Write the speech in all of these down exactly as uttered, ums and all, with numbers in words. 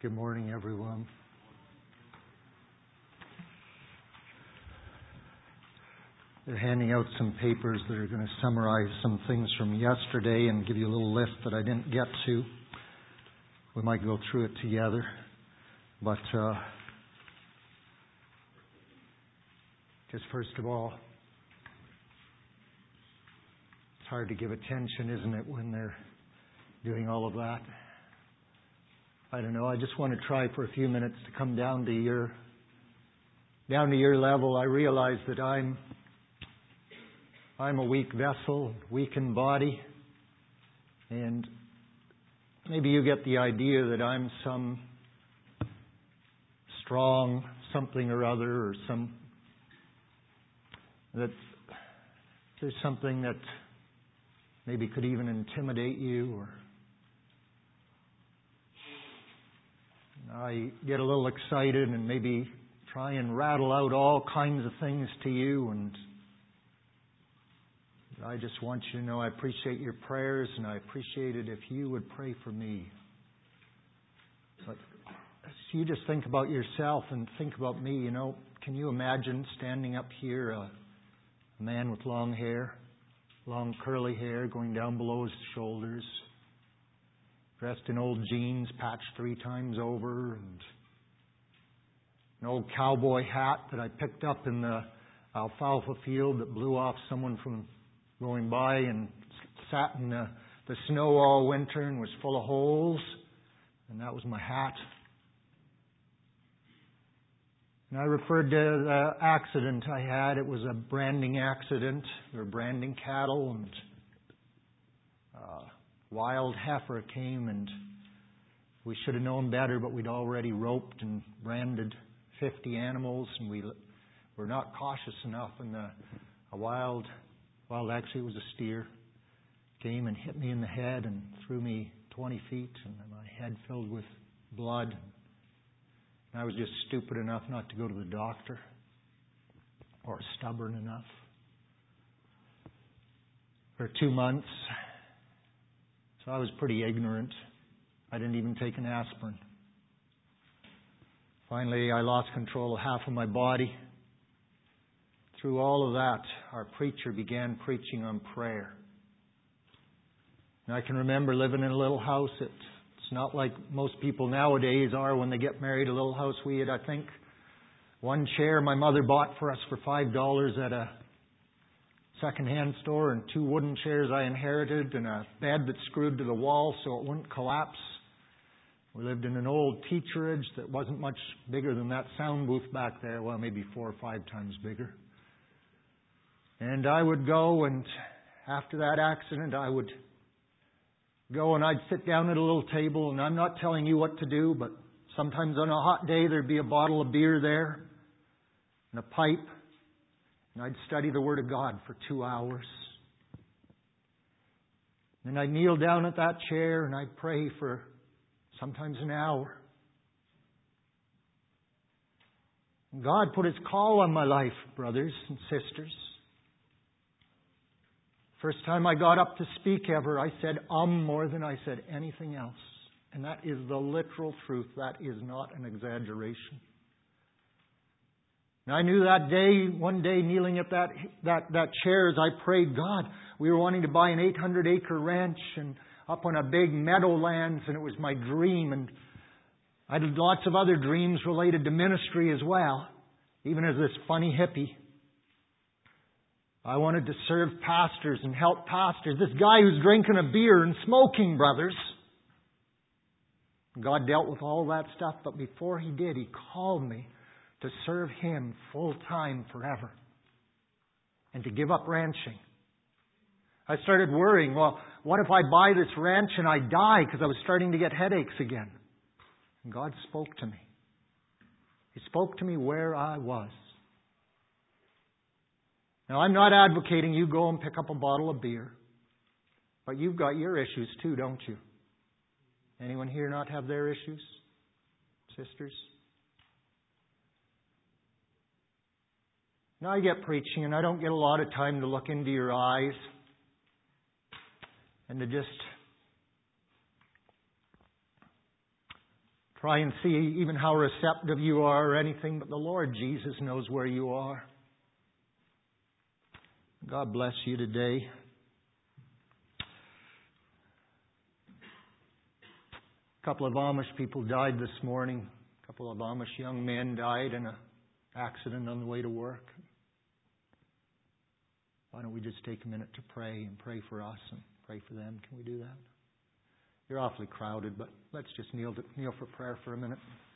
Good morning, everyone. They're handing out some papers that are going to summarize some things from yesterday and give you a little list that I didn't get to. We might go through it together. But uh, just first of all, it's hard to give attention, isn't it, when they're doing all of that? I don't know. I just want to try for a few minutes to come down to your down to your level. I realize that I'm I'm a weak vessel, weak in body, and maybe you get the idea that I'm some strong something or other, or some that there's something that maybe could even intimidate you, or I get a little excited and maybe try and rattle out all kinds of things to you, and I just want you to know I appreciate your prayers, and I appreciate it if you would pray for me. But so you just think about yourself and think about me. You know, can you imagine standing up here, a, a man with long hair, long curly hair going down below his shoulders, dressed in old jeans, patched three times over, and an old cowboy hat that I picked up in the alfalfa field that blew off someone from going by and sat in the, the snow all winter and was full of holes, and that was my hat. And I referred to the accident I had. It was a branding accident. We were branding cattle, and uh, wild heifer came, and we should have known better, but we'd already roped and branded fifty animals, and we were not cautious enough, and the, a wild, well, actually it was a steer, came and hit me in the head and threw me twenty feet, and my head filled with blood. And I was just stupid enough not to go to the doctor, or stubborn enough. For two months, so I was pretty ignorant. I didn't even take an aspirin. Finally, I lost control of half of my body. Through all of that, our preacher began preaching on prayer. And I can remember living in a little house. It, it's not like most people nowadays are when they get married. A little house we had, I think, one chair my mother bought for us for five dollars at a second-hand store, and two wooden chairs I inherited, and a bed that screwed to the wall so it wouldn't collapse. We lived in an old teacherage that wasn't much bigger than that sound booth back there. Well, maybe four or five times bigger. And I would go, and after that accident, I would go and I'd sit down at a little table, and I'm not telling you what to do, but sometimes on a hot day there'd be a bottle of beer there and a pipe. And I'd study the Word of God for two hours. Then I'd kneel down at that chair and I'd pray for sometimes an hour. And God put His call on my life, brothers and sisters. First time I got up to speak ever, I said um more than I said anything else. And that is the literal truth. That is not an exaggeration. And I knew that day, one day, kneeling at that, that, that chair as I prayed, God, we were wanting to buy an eight hundred acre ranch and up on a big meadowlands, and it was my dream. And I had lots of other dreams related to ministry as well, even as this funny hippie. I wanted to serve pastors and help pastors. This guy who's drinking a beer and smoking, brothers. God dealt with all that stuff, but before He did, He called me to serve Him full time forever and to give up ranching. I started worrying, well, what if I buy this ranch and I die, because I was starting to get headaches again. And God spoke to me. He spoke to me where I was. Now, I'm not advocating you go and pick up a bottle of beer, but you've got your issues too, don't you? Anyone here not have their issues? Sisters? Now I get preaching, and I don't get a lot of time to look into your eyes and to just try and see even how receptive you are or anything, but the Lord Jesus knows where you are. God bless you today. A couple of Amish people died this morning. A couple of Amish young men died in an accident on the way to work. Why don't we just take a minute to pray and pray for us and pray for them? Can we do that? You're awfully crowded, but let's just kneel to, kneel for prayer for a minute.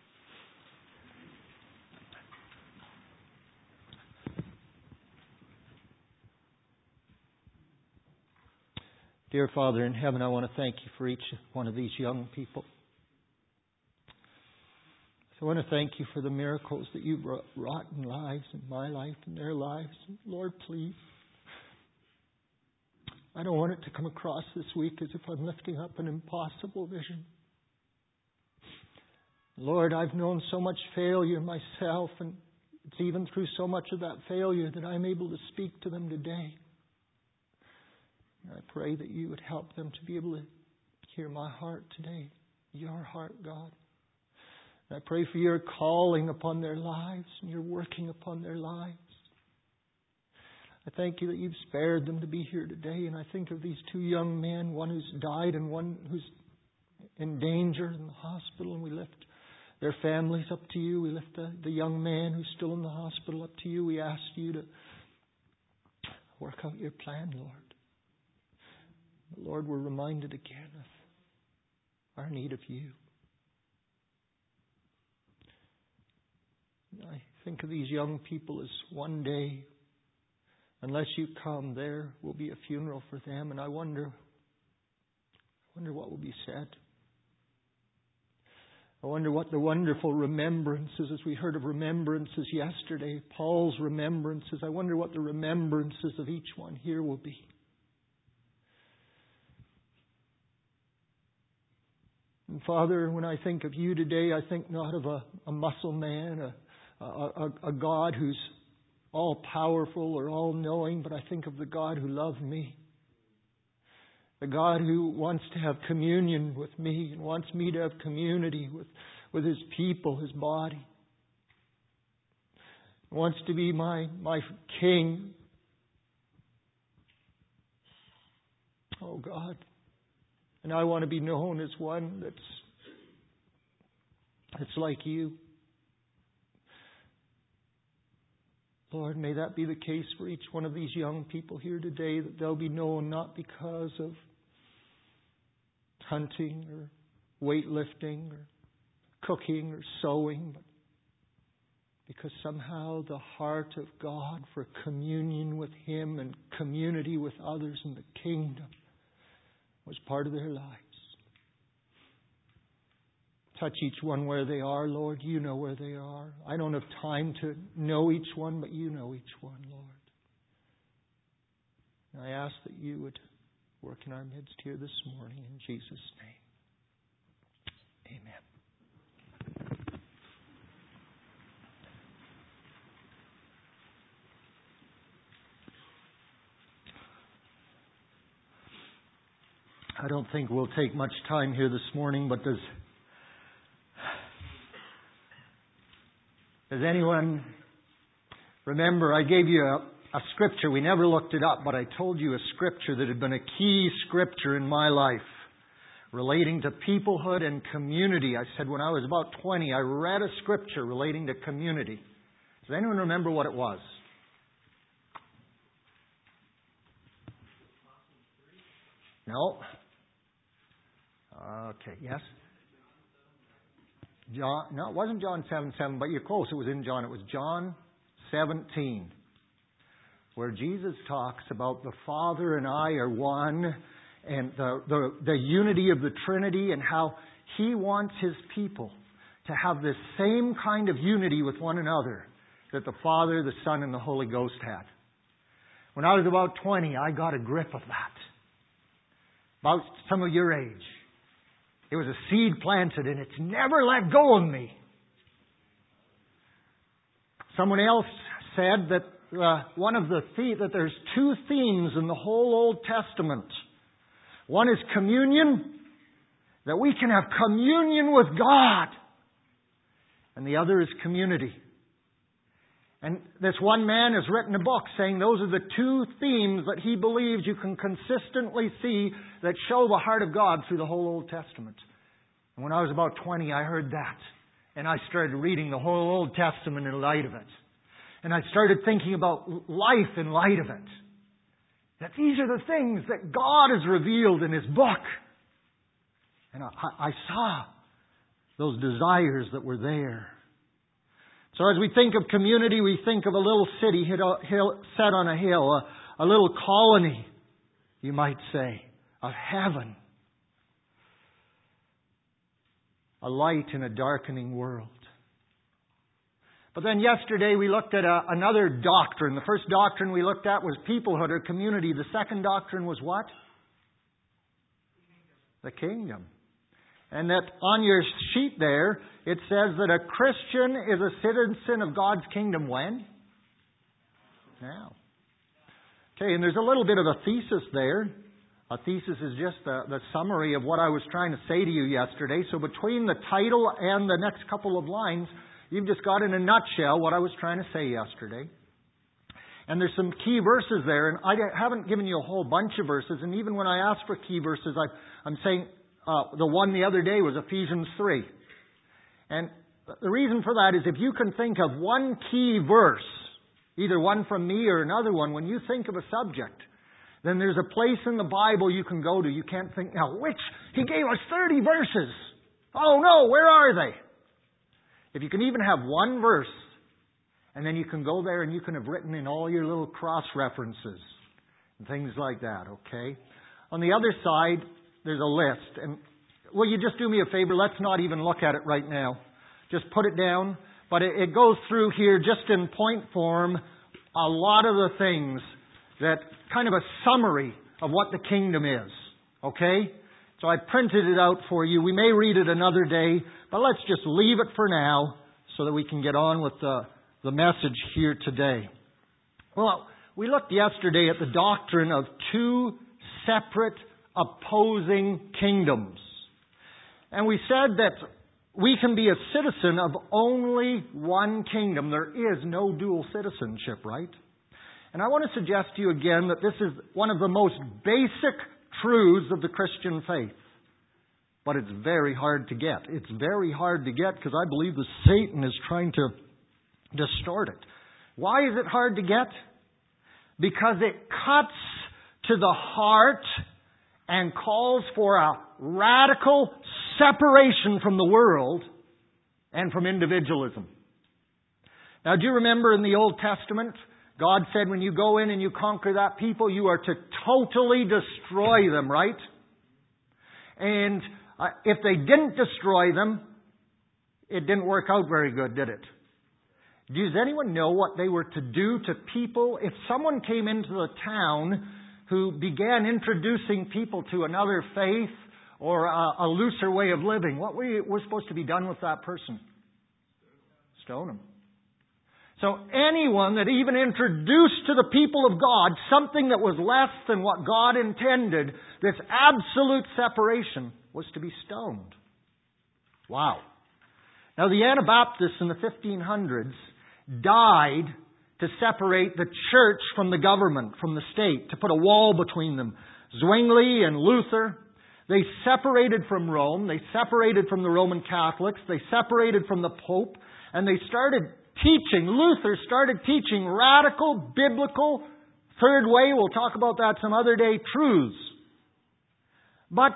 Dear Father in heaven, I want to thank you for each one of these young people. So I want to thank you for the miracles that you've wrought in lives, in my life, in their lives. Lord, please. I don't want it to come across this week as if I'm lifting up an impossible vision. Lord, I've known so much failure myself, and it's even through so much of that failure that I'm able to speak to them today. And I pray that you would help them to be able to hear my heart today, your heart, God. And I pray for your calling upon their lives and your working upon their lives. I thank you that you've spared them to be here today. And I think of these two young men, one who's died and one who's in danger in the hospital. And we lift their families up to you. We lift the, the young man who's still in the hospital up to you. We ask you to work out your plan, Lord. But Lord, we're reminded again of our need of you. And I think of these young people as one day, unless you come, there will be a funeral for them. And I wonder, I wonder what will be said. I wonder what the wonderful remembrances, as we heard of remembrances yesterday, Paul's remembrances. I wonder what the remembrances of each one here will be. And Father, when I think of you today, I think not of a, a muscle man, a, a, a God who's all-powerful or all-knowing, but I think of the God who loved me. The God who wants to have communion with me and wants me to have community with, with His people, His body. He wants to be my, my King. Oh God. And I want to be known as one that's, that's like you. Lord, may that be the case for each one of these young people here today, that they'll be known not because of hunting or weightlifting or cooking or sewing, but because somehow the heart of God for communion with Him and community with others in the kingdom was part of their lives. Touch each one where they are, Lord. You know where they are. I don't have time to know each one, but you know each one, Lord. And I ask that you would work in our midst here this morning in Jesus' name. Amen. I don't think we'll take much time here this morning, but does Does anyone remember I gave you a, a scripture? We never looked it up, but I told you a scripture that had been a key scripture in my life relating to peoplehood and community. I said when I was about twenty, I read a scripture relating to community. Does anyone remember what it was? No? Okay, yes? John, no, it wasn't John seven seven, but you're close. It was in John. It was John seventeen, where Jesus talks about the Father and I are one, and the, the, the unity of the Trinity, and how He wants His people to have this same kind of unity with one another that the Father, the Son, and the Holy Ghost had. When I was about twenty, I got a grip of that. About some of your age. It was a seed planted and it's never let go of me. Someone else said that uh, one of the the- that there's two themes in the whole Old Testament. One is communion, that we can have communion with God. and the other is community. And this one man has written a book saying those are the two themes that he believes you can consistently see that show the heart of God through the whole Old Testament. And when I was about twenty, I heard that. And I started reading the whole Old Testament in light of it. And I started thinking about life in light of it. That these are the things that God has revealed in His book. And I, I saw those desires that were there. So as we think of community, we think of a little city hit a hill, set on a hill, a, a little colony, you might say, of heaven. A light in a darkening world. But then yesterday we looked at a, another doctrine. The first doctrine we looked at was peoplehood or community. The second doctrine was what? The kingdom. And that on your sheet there, it says that a Christian is a citizen of God's kingdom when? Now. Okay, and there's a little bit of a thesis there. A thesis is just the, the summary of what I was trying to say to you yesterday. So between the title and the next couple of lines, you've just got in a nutshell what I was trying to say yesterday. And there's some key verses there, and I haven't given you a whole bunch of verses. And even when I ask for key verses, I, I'm saying uh, the one the other day was Ephesians three. And the reason for that is if you can think of one key verse, either one from me or another one, when you think of a subject, then there's a place in the Bible you can go to. You can't think, now, which? He gave us thirty verses. Oh no, where are they? If you can even have one verse, and then you can go there and you can have written in all your little cross-references and things like that, okay? On the other side, there's a list. And will you just do me a favor? Let's not even look at it right now. Just put it down. But it, it goes through here just in point form a lot of the things that kind of a summary of what the kingdom is. Okay? So I printed it out for you. We may read it another day, but let's just leave it for now so that we can get on with the, the message here today. Well, we looked yesterday at the doctrine of two separate opposing kingdoms. And we said that we can be a citizen of only one kingdom. There is no dual citizenship, right? And I want to suggest to you again that this is one of the most basic truths of the Christian faith. But it's very hard to get. It's very hard to get because I believe that Satan is trying to distort it. Why is it hard to get? Because it cuts to the heart and calls for a radical separation from the world and from individualism. Now, do you remember in the Old Testament, God said when you go in and you conquer that people, you are to totally destroy them, right? And uh, if they didn't destroy them, it didn't work out very good, did it? Does anyone know what they were to do to people? If someone came into the town who began introducing people to another faith or a, a looser way of living, what were, were supposed to be done with that person? Stone them. So anyone that even introduced to the people of God something that was less than what God intended, this absolute separation, was to be stoned. Wow. Now the Anabaptists in the fifteen hundreds died to separate the church from the government, from the state, to put a wall between them. Zwingli and Luther, they separated from Rome, they separated from the Roman Catholics, they separated from the Pope, and they started teaching, Luther started teaching radical, biblical, third way, we'll talk about that some other day, truths. But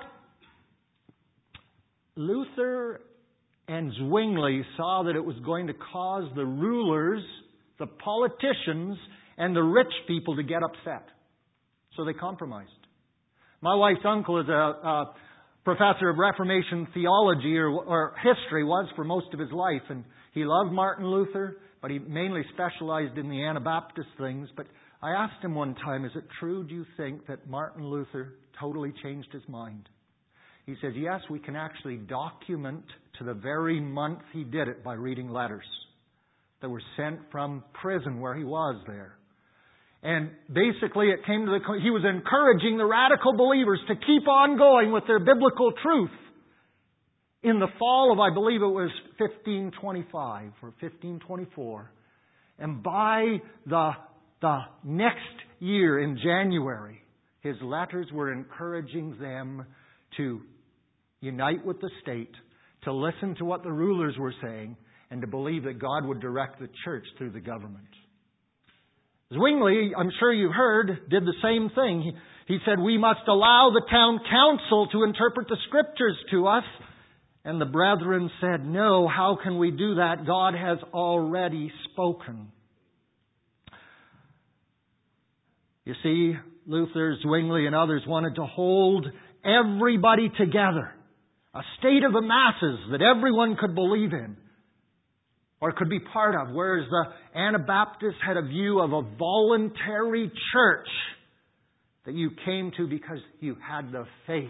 Luther and Zwingli saw that it was going to cause the rulers, the politicians, and the rich people to get upset. So they compromised. My wife's uncle is a, a professor of Reformation theology or, or history, was for most of his life, and he loved Martin Luther, but he mainly specialized in the Anabaptist things. But I asked him one time, is it true, do you think, that Martin Luther totally changed his mind? He says, yes, we can actually document to the very month he did it by reading letters that were sent from prison where he was there. And basically it came to the, he was encouraging the radical believers to keep on going with their biblical truth. in the fall of, I believe it was fifteen twenty-five or fifteen twenty-four. And by the, the next year in January, his letters were encouraging them to unite with the state, to listen to what the rulers were saying, and to believe that God would direct the church through the government. Zwingli, I'm sure you heard, did the same thing. He, he said, we must allow the town council to interpret the Scriptures to us. And the brethren said, no, how can we do that? God has already spoken. You see, Luther, Zwingli, and others wanted to hold everybody together. A state of the masses that everyone could believe in or could be part of. Whereas the Anabaptists had a view of a voluntary church that you came to because you had the faith.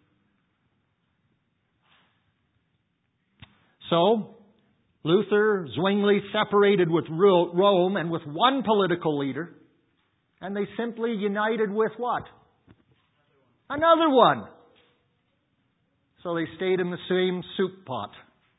So, Luther, Zwingli separated with Rome and with one political leader, and they simply united with what? Another one. So they stayed in the same soup pot.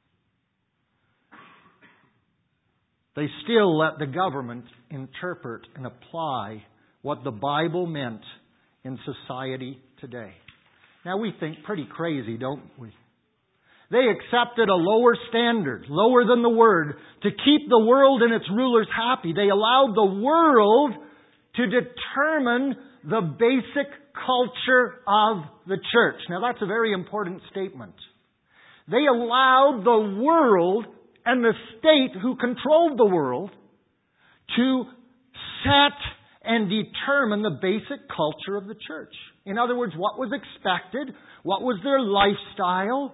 They still let the government interpret and apply what the Bible meant in society today. Now we think pretty crazy, don't we? They accepted a lower standard, lower than the Word, to keep the world and its rulers happy. They allowed the world to determine the basic culture of the church. Now that's a very important statement. They allowed the world and the state who controlled the world to set and determine the basic culture of the church. In other words, what was expected, what was their lifestyle.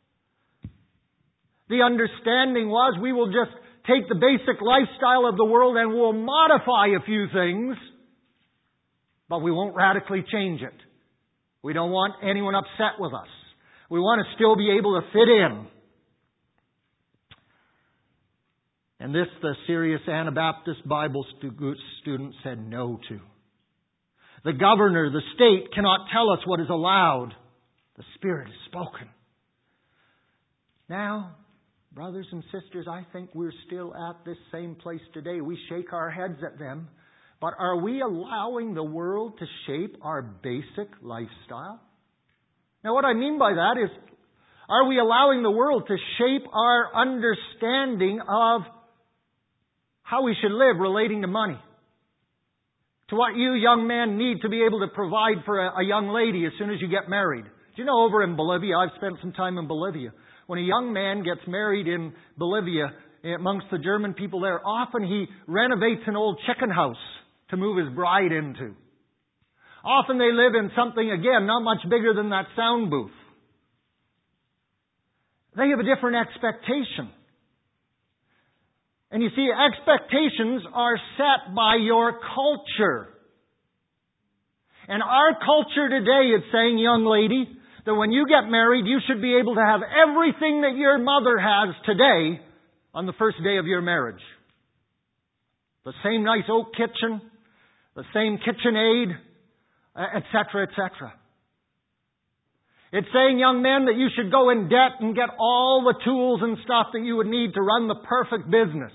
The understanding was we will just take the basic lifestyle of the world and we'll modify a few things, but we won't radically change it. We don't want anyone upset with us. We want to still be able to fit in. And this the serious Anabaptist Bible student said no to. The governor, the state, cannot tell us what is allowed. The Spirit has spoken. Now, brothers and sisters, I think we're still at this same place today. We shake our heads at them. But are we allowing the world to shape our basic lifestyle? Now what I mean by that is, are we allowing the world to shape our understanding of how we should live relating to money? To what you young men need to be able to provide for a, a young lady as soon as you get married. Do you know over in Bolivia, I've spent some time in Bolivia, when a young man gets married in Bolivia, amongst the German people there, often he renovates an old chicken house to move his bride into. Often they live in something, again, not much bigger than that sound booth. They have a different expectation. And you see, expectations are set by your culture. And our culture today is saying, young lady, that when you get married, you should be able to have everything that your mother has today on the first day of your marriage. The same nice oak kitchen, the same KitchenAid, et cetera, et cetera. It's saying, young men, that you should go in debt and get all the tools and stuff that you would need to run the perfect business.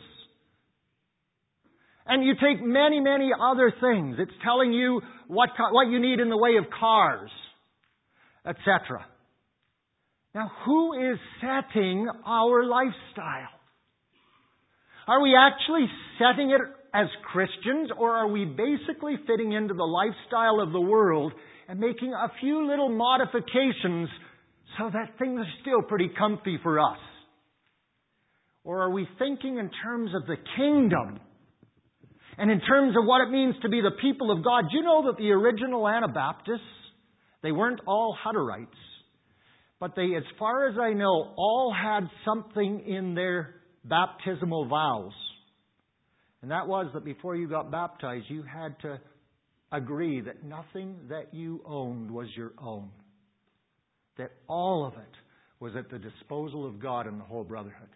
And you take many, many other things. It's telling you what, what you need in the way of cars, et cetera. Now, who is setting our lifestyle? Are we actually setting it as Christians, or are we basically fitting into the lifestyle of the world and making a few little modifications so that things are still pretty comfy for us? Or are we thinking in terms of the kingdom and in terms of what it means to be the people of God? Do you know that the original Anabaptists, they weren't all Hutterites, but they, as far as I know, all had something in their baptismal vows. And that was that before you got baptized, you had to agree that nothing that you owned was your own. That all of it was at the disposal of God and the whole brotherhood.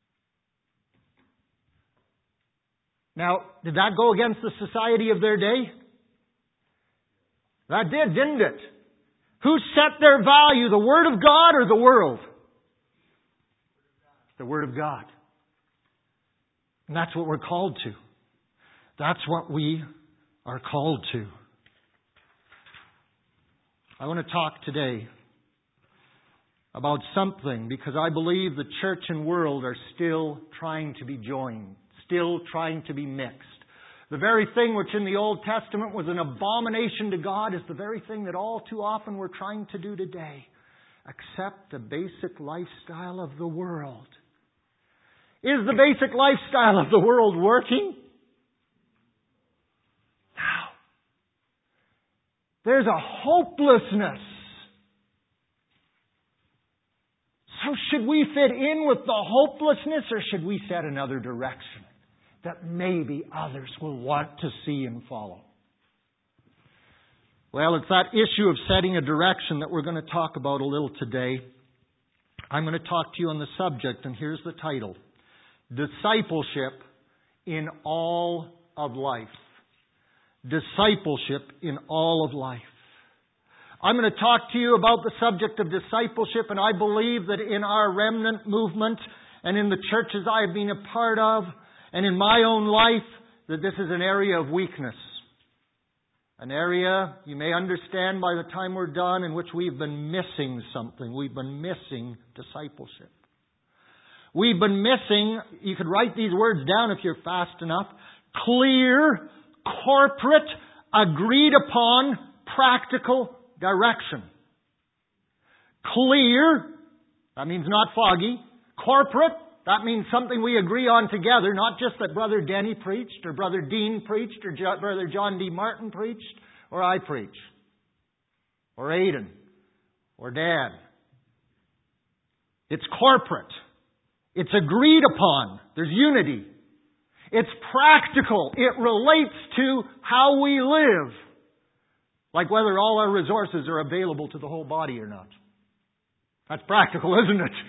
Now, did that go against the society of their day? That did, didn't it? Who set their value, the Word of God or the world? the Word of God. And that's what we're called to. That's what we are called to. I want to talk today about something because I believe the church and world are still trying to be joined, still trying to be mixed. The very thing which in the Old Testament was an abomination to God is the very thing that all too often we're trying to do today. Accept the basic lifestyle of the world. Is the basic lifestyle of the world working? No. There's a hopelessness. So should we fit in with the hopelessness, or should we set another direction that maybe others will want to see and follow? Well, it's that issue of setting a direction that we're going to talk about a little today. I'm going to talk to you on the subject, and here's the title. Discipleship in all of life. Discipleship in all of life. I'm going to talk to you about the subject of discipleship, and I believe that in our remnant movement and in the churches I have been a part of and in my own life, that this is an area of weakness. An area, you may understand by the time we're done, in which we've been missing something. We've been missing discipleship. We've been missing, you could write these words down if you're fast enough, clear, corporate, agreed upon, practical direction. Clear, that means not foggy. Corporate, that means something we agree on together, not just that Brother Denny preached, or Brother Dean preached, or jo- Brother John D. Martin preached, or I preach, or Aidan, or Dad. It's corporate. It's agreed upon. There's unity. It's practical. It relates to how we live. Like whether all our resources are available to the whole body or not. That's practical, isn't it?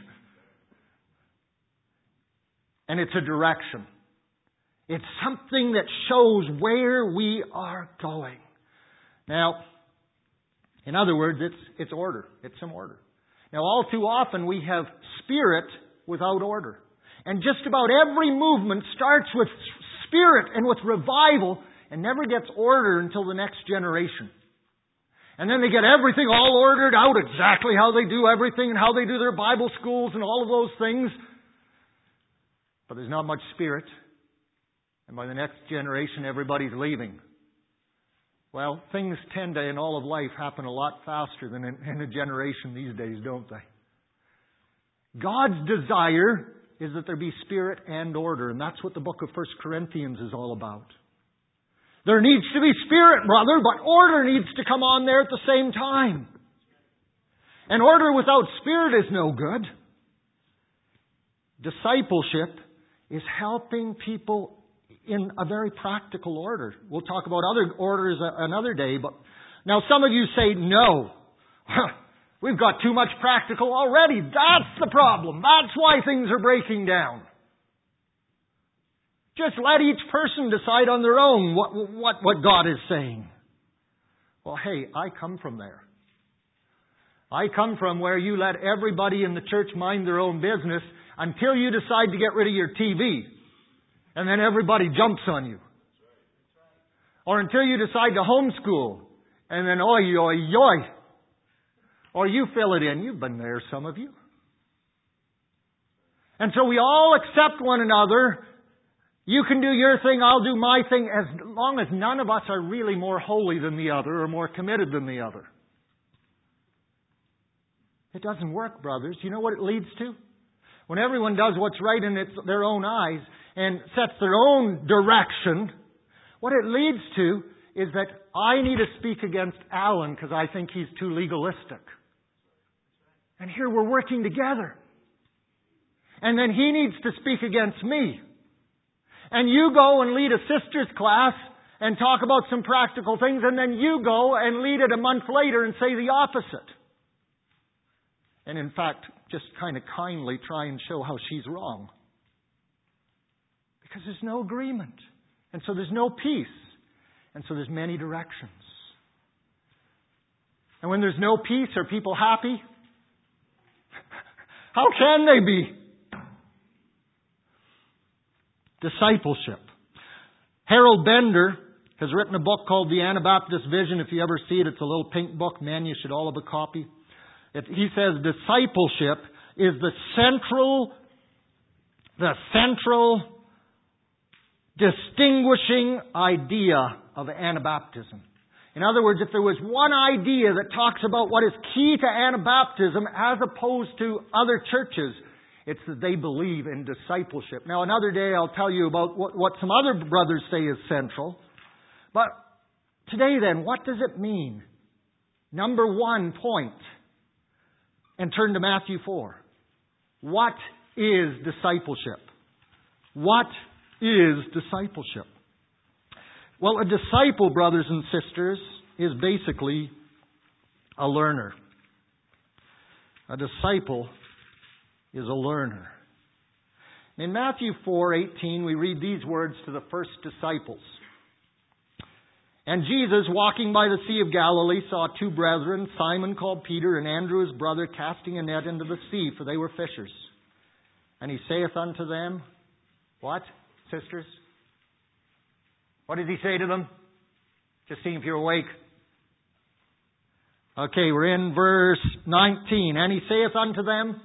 And it's a direction. It's something that shows where we are going. Now, in other words, it's it's order. It's some order. Now, all too often we have spirit without order. And just about every movement starts with spirit and with revival and never gets order until the next generation. And then they get everything all ordered out, exactly how they do everything and how they do their Bible schools and all of those things. But there's not much spirit. And by the next generation, everybody's leaving. Well, things tend to, in all of life, happen a lot faster than in, in a generation these days, don't they? God's desire is that there be spirit and order. And that's what the book of First Corinthians is all about. There needs to be spirit, brother, but order needs to come on there at the same time. And order without spirit is no good. Discipleship is helping people in a very practical order. We'll talk about other orders another day, but now some of you say no. We've got too much practical already. That's the problem. That's why things are breaking down. Just let each person decide on their own what, what, what God is saying. Well, hey, I come from there. I come from where you let everybody in the church mind their own business until you decide to get rid of your T V. And then everybody jumps on you. Or until you decide to homeschool. And then oi, oi, oi. Or you fill it in. You've been there, some of you. And so we all accept one another. You can do your thing, I'll do my thing, as long as none of us are really more holy than the other or more committed than the other. It doesn't work, brothers. You know what it leads to? When everyone does what's right in its, their own eyes and sets their own direction, what it leads to is that I need to speak against Alan because I think he's too legalistic. And here we're working together. And then he needs to speak against me. And you go and lead a sister's class and talk about some practical things, and then you go and lead it a month later and say the opposite. And in fact, just kind of kindly try and show how she's wrong. Because there's no agreement. And so there's no peace. And so there's many directions. And when there's no peace, are people happy? How can they be? discipleship. Harold Bender has written a book called The Anabaptist Vision. If you ever see it, it's a little pink book. Man, you should all have a copy. It, he says discipleship is the central, the central distinguishing idea of Anabaptism. In other words, if there was one idea that talks about what is key to Anabaptism as opposed to other churches, it's that they believe in discipleship. Now, another day I'll tell you about what, what some other brothers say is central. But today then, what does it mean? Number one point. And turn to Matthew four. What is discipleship? What is discipleship? Well, a disciple, brothers and sisters, is basically a learner. A disciple is a learner. In Matthew four eighteen, we read these words to the first disciples. And Jesus, walking by the Sea of Galilee, saw two brethren, Simon called Peter, and Andrew his brother, casting a net into the sea, for they were fishers. And he saith unto them, what, sisters? What did he say to them? Just seeing if you're awake. Okay, we're in verse nineteen. And he saith unto them,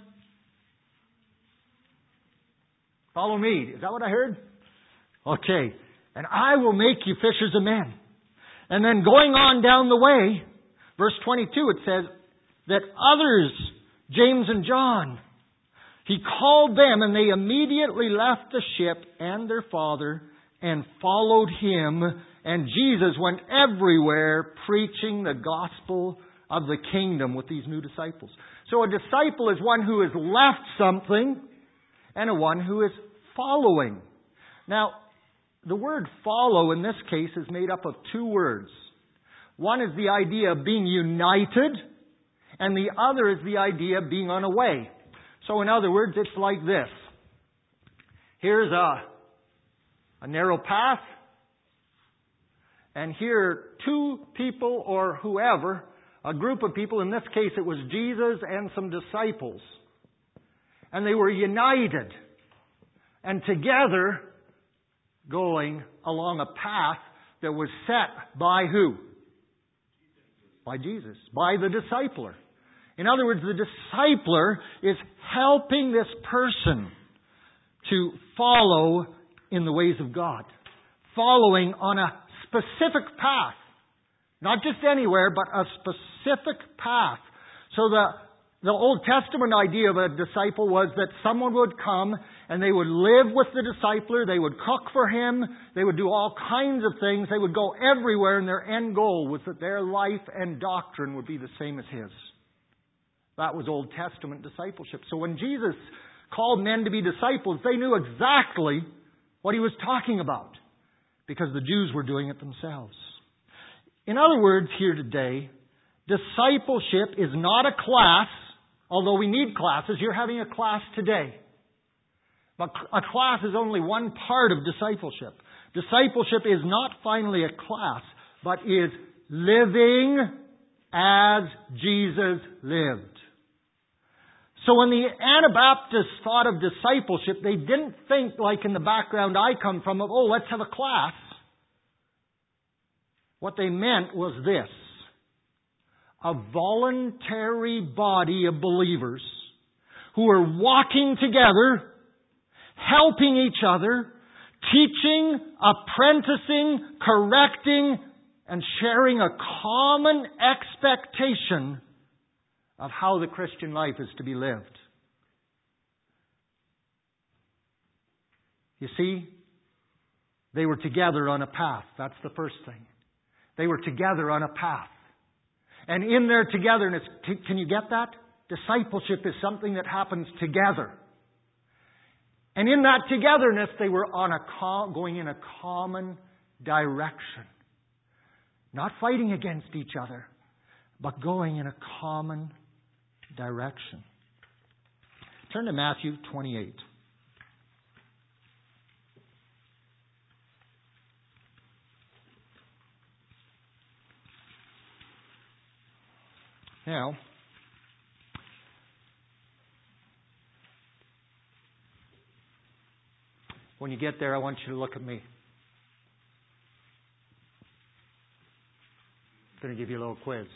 follow me. Is that what I heard? Okay. And I will make you fishers of men. And then going on down the way, verse twenty-two, it says that others, James and John, he called them, and they immediately left the ship and their father and followed him. And Jesus went everywhere preaching the gospel of the kingdom with these new disciples. So a disciple is one who has left something and a one who is following. Now, the word follow in this case is made up of two words. One is the idea of being united, and the other is the idea of being on a way. So in other words, it's like this. Here's a, a narrow path, and here are two people or whoever, a group of people, in this case it was Jesus and some disciples. And they were united, and together going along a path that was set by who? By Jesus. By the discipler. In other words, the discipler is helping this person to follow in the ways of God. Following on a specific path. Not just anywhere, but a specific path. So the The Old Testament idea of a disciple was that someone would come and they would live with the discipler, they would cook for him, they would do all kinds of things, they would go everywhere, and their end goal was that their life and doctrine would be the same as his. That was Old Testament discipleship. So when Jesus called men to be disciples, they knew exactly what he was talking about, because the Jews were doing it themselves. In other words, here today, discipleship is not a class. Although we need classes, you're having a class today. But a class is only one part of discipleship. Discipleship is not finally a class, but is living as Jesus lived. So when the Anabaptists thought of discipleship, they didn't think like in the background I come from of, oh, let's have a class. What they meant was this. A voluntary body of believers who are walking together, helping each other, teaching, apprenticing, correcting, and sharing a common expectation of how the Christian life is to be lived. You see, they were together on a path. That's the first thing. They were together on a path. And in their togetherness, can you get that? Discipleship is something that happens together. And in that togetherness, they were on a going in a common direction. Not fighting against each other, but going in a common direction. Turn to Matthew twenty-eight. Now, When you get there, I want you to look at me. I'm going to give you a little quiz.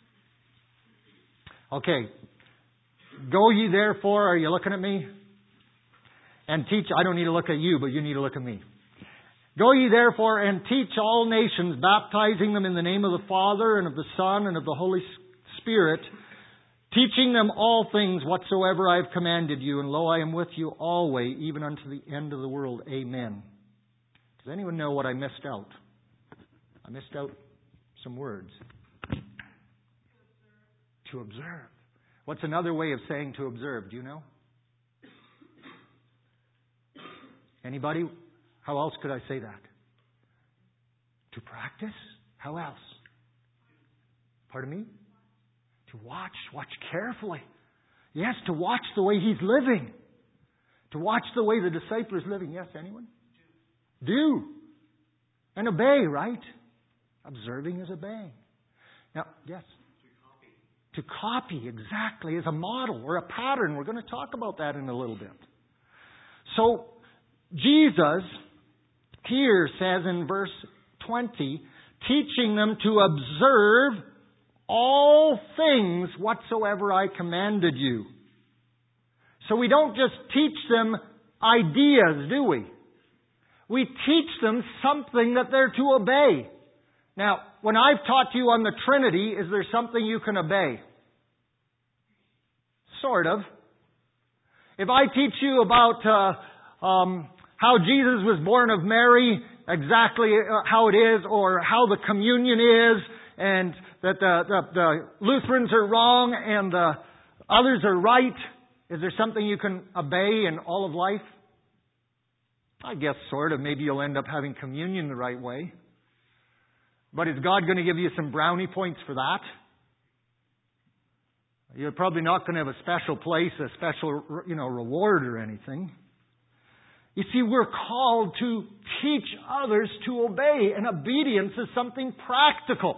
Okay. Go ye therefore, are you looking at me? And teach, I don't need to look at you, but you need to look at me. Go ye therefore and teach all nations, baptizing them in the name of the Father and of the Son and of the Holy Spirit, teaching them all things whatsoever I have commanded you. And lo, I am with you always, even unto the end of the world. Amen. Does anyone know what I missed out? I missed out some words. To observe. What's another way of saying to observe? Do you know? Anybody? How else could I say that? To practice? How else? Pardon me? To watch. Watch carefully. Yes, to watch the way He's living. To watch the way the disciple is living. Yes, anyone? Do. Do. And obey, right? Observing is obeying. Now, yes? To copy. To copy, exactly, as a model or a pattern. We're going to talk about that in a little bit. So, Jesus here says in verse twenty, teaching them to observe all things whatsoever I commanded you. So we don't just teach them ideas, do we? We teach them something that they're to obey. Now, when I've taught you on the Trinity, is there something you can obey? Sort of. If I teach you about uh, um, how Jesus was born of Mary, exactly how it is, or how the communion is, and that the, the, the Lutherans are wrong and the others are right, is there something you can obey in all of life? I guess sort of. Maybe you'll end up having communion the right way. But is God going to give you some brownie points for that? You're probably not going to have a special place, a special, you know, reward or anything. You see, we're called to teach others to obey, and obedience is something practical.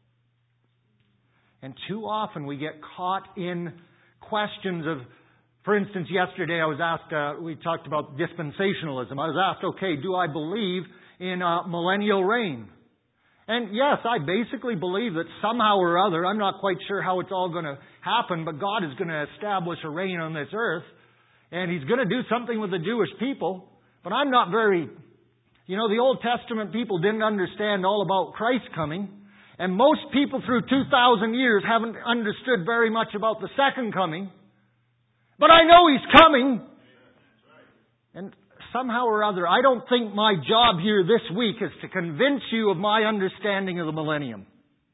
And too often we get caught in questions of, for instance, yesterday I was asked, uh, we talked about dispensationalism. I was asked, okay, do I believe in uh, millennial reign? And yes, I basically believe that somehow or other, I'm not quite sure how it's all going to happen, but God is going to establish a reign on this earth. And He's going to do something with the Jewish people. But I'm not very... You know, the Old Testament people didn't understand all about Christ coming. And most people through two thousand years haven't understood very much about the second coming. But I know He's coming. And somehow or other, I don't think my job here this week is to convince you of my understanding of the millennium.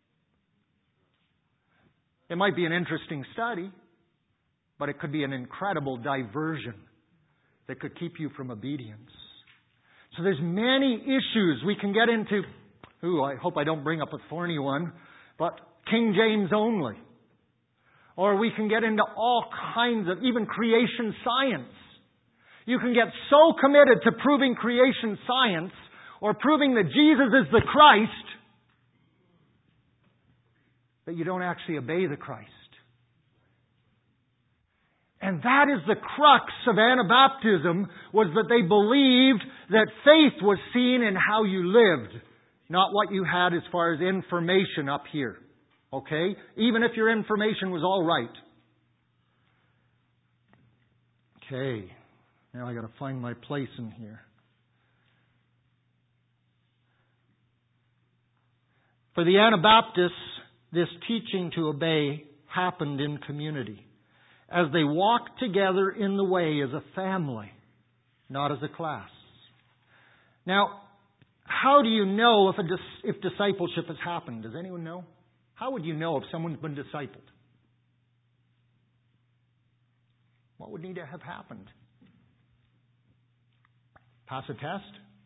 It might be an interesting study, but it could be an incredible diversion that could keep you from obedience. So there's many issues we can get into. Ooh, I hope I don't bring up a thorny one, but King James only. Or we can get into all kinds of, even creation science. You can get so committed to proving creation science or proving that Jesus is the Christ that you don't actually obey the Christ. And that is the crux of Anabaptism, was that they believed that faith was seen in how you lived, not what you had as far as information up here. Okay? Even if your information was all right. Okay. Now I got to find my place in here. For the Anabaptists, this teaching to obey happened in community, as they walked together in the way as a family, not as a class. Now, how do you know if a dis- if discipleship has happened? Does anyone know? How would you know if someone's been discipled? What would need to have happened? Pass a test?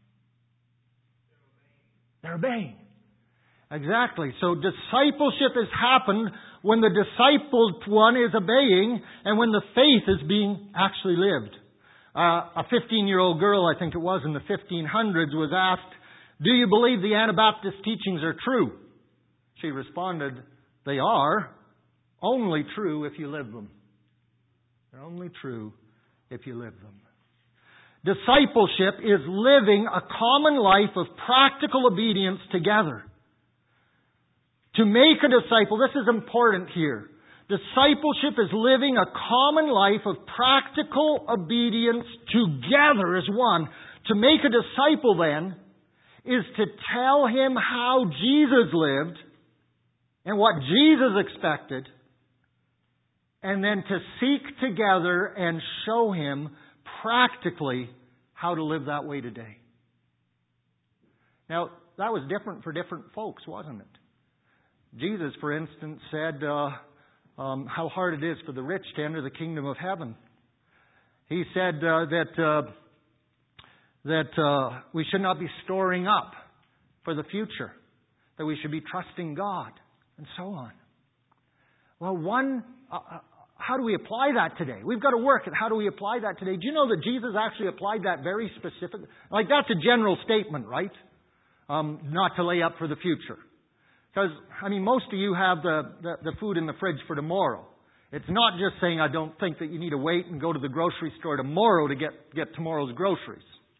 They're obeying. Exactly. So discipleship has happened when the discipled one is obeying and when the faith is being actually lived. Uh, a fifteen-year-old girl, I think it was, in the fifteen hundreds was asked, "Do you believe the Anabaptist teachings are true?" She responded, "They are only true if you live them. They're only true if you live them." Discipleship is living a common life of practical obedience together. To make a disciple, this is important here. Discipleship is living a common life of practical obedience together as one. To make a disciple, then, is to tell him how Jesus lived and what Jesus expected, and then to seek together and show him practically how to live that way today. Now, that was different for different folks, wasn't it? Jesus, for instance, said uh, um, how hard it is for the rich to enter the kingdom of heaven. He said uh, that uh, that uh, we should not be storing up for the future, that we should be trusting God, and so on. Well, one, uh, how do we apply that today? We've got to work at how do we apply that today. Do you know that Jesus actually applied that very specific? Like, that's a general statement, right? Um, not to lay up for the future. Because, I mean, most of you have the, the, the food in the fridge for tomorrow. It's not just saying, I don't think that you need to wait and go to the grocery store tomorrow to get, get tomorrow's groceries.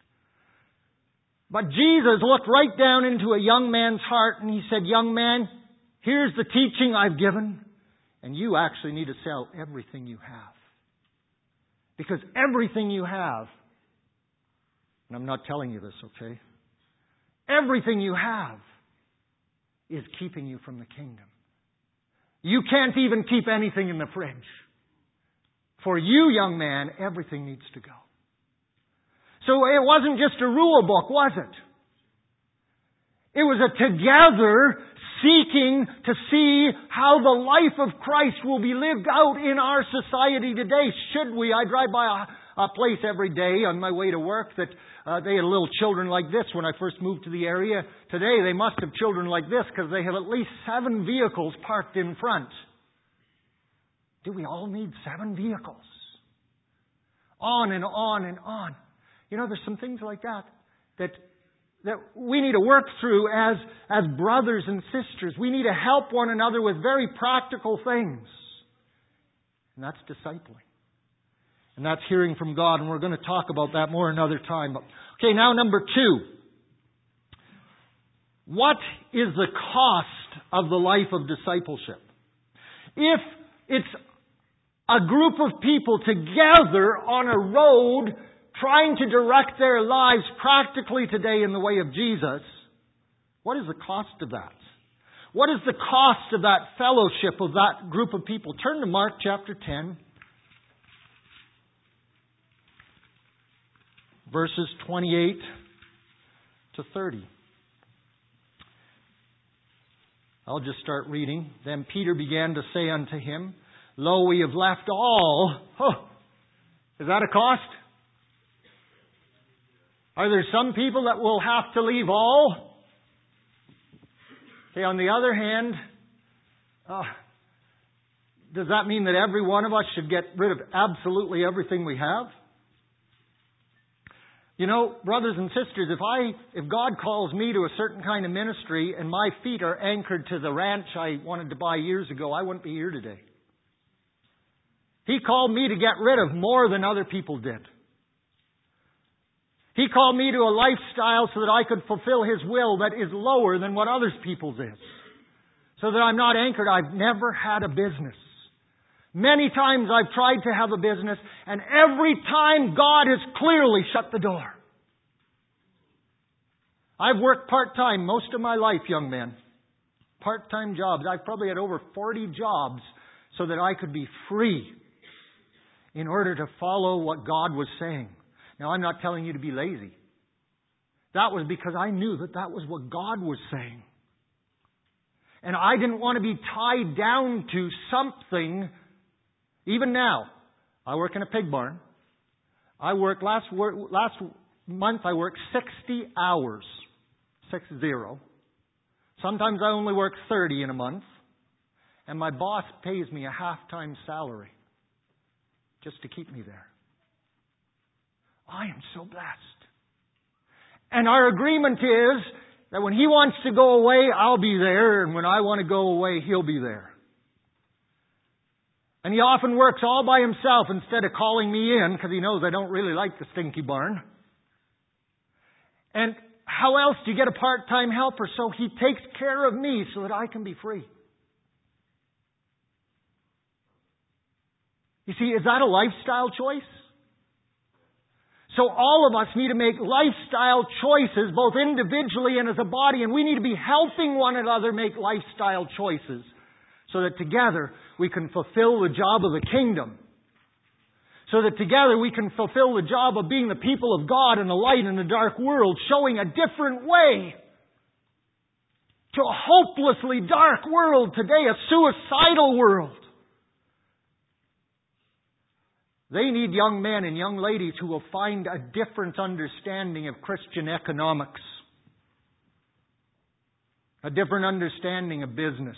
But Jesus looked right down into a young man's heart and he said, young man, here's the teaching I've given, and you actually need to sell everything you have. Because everything you have, and I'm not telling you this, okay? Everything you have is keeping you from the kingdom. You can't even keep anything in the fridge. For you, young man, everything needs to go. So it wasn't just a rule book, was it? It was a together seeking to see how the life of Christ will be lived out in our society today. Should we? I drive by a, a place every day on my way to work that uh, they had little children like this when I first moved to the area. Today they must have children like this because they have at least seven vehicles parked in front. Do we all need seven vehicles? On and on and on. You know, there's some things like that that that we need to work through as, as brothers and sisters. We need to help one another with very practical things. And that's discipling. And that's hearing from God. And we're going to talk about that more another time. Okay, now number two. What is the cost of the life of discipleship? If it's a group of people together on a road trying to direct their lives practically today in the way of Jesus, what is the cost of that? What is the cost of that fellowship of that group of people? Turn to Mark chapter ten, verses twenty-eight to thirty. I'll just start reading. Then Peter began to say unto him, Lo, we have left all. Oh, is that a cost? Are there some people that will have to leave all? Okay, on the other hand, uh, does that mean that every one of us should get rid of absolutely everything we have? You know, brothers and sisters, if I, if God calls me to a certain kind of ministry and my feet are anchored to the ranch I wanted to buy years ago, I wouldn't be here today. He called me to get rid of more than other people did. He called me to a lifestyle so that I could fulfill His will that is lower than what others people's is. So that I'm not anchored. I've never had a business. Many times I've tried to have a business, and every time God has clearly shut the door. I've worked part-time most of my life, young man. Part-time jobs. I've probably had over forty jobs so that I could be free in order to follow what God was saying. Now, I'm not telling you to be lazy. That was because I knew that that was what God was saying. And I didn't want to be tied down to something. Even now, I work in a pig barn. I worked last work, last month. I worked sixty hours, six zero. Sometimes I only work thirty in a month, and my boss pays me a half-time salary just to keep me there. I am so blessed. And our agreement is that when he wants to go away, I'll be there, and when I want to go away, he'll be there. And he often works all by himself instead of calling me in because he knows I don't really like the stinky barn. And how else do you get a part-time helper? So he takes care of me so that I can be free. You see, is that a lifestyle choice? So all of us need to make lifestyle choices, both individually and as a body, and we need to be helping one another make lifestyle choices so that together we can fulfill the job of the kingdom. So that together we can fulfill the job of being the people of God in a light in a dark world, showing a different way to a hopelessly dark world today, a suicidal world. They need young men and young ladies who will find a different understanding of Christian economics, a different understanding of business.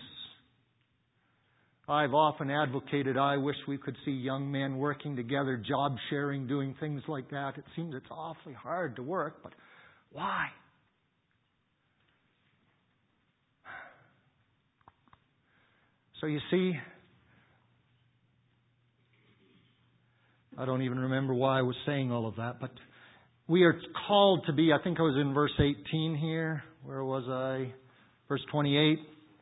I've often advocated, I wish we could see young men working together, job sharing, doing things like that. It seems it's awfully hard to work, but why? So you see, I don't even remember why I was saying all of that, but we are called to be, I think I was in verse eighteen here. Where was I? Verse twenty-eight.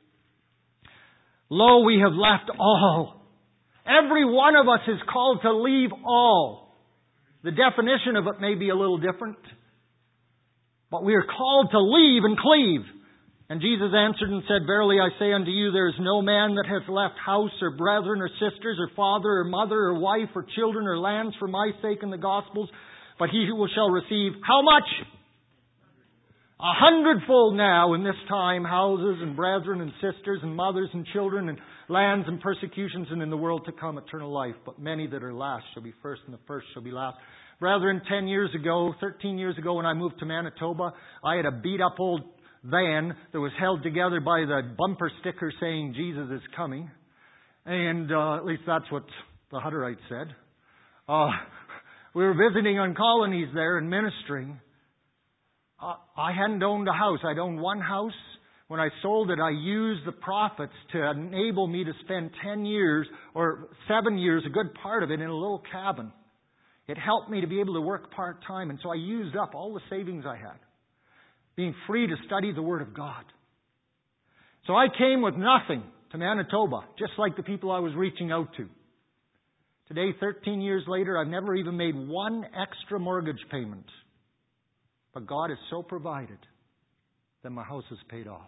Lo, we have left all. Every one of us is called to leave all. The definition of it may be a little different, but we are called to leave and cleave. And Jesus answered and said, Verily I say unto you, there is no man that hath left house or brethren or sisters or father or mother or wife or children or lands for my sake in the Gospels, but he who shall receive how much? A hundredfold now in this time, houses and brethren and sisters and mothers and children and lands and persecutions, and in the world to come eternal life. But many that are last shall be first, and the first shall be last. Brethren, ten years ago, thirteen years ago when I moved to Manitoba, I had a beat up old van that was held together by the bumper sticker saying Jesus is coming. And uh, at least that's what the Hutterites said. Uh, we were visiting on colonies there and ministering. Uh, I hadn't owned a house. I'd owned one house. When I sold it, I used the profits to enable me to spend ten years or seven years, a good part of it, in a little cabin. It helped me to be able to work part-time, and so I used up all the savings I had, being free to study the Word of God. So I came with nothing to Manitoba, just like the people I was reaching out to. Today, thirteen years later, I've never even made one extra mortgage payment. But God has so provided that my house is paid off.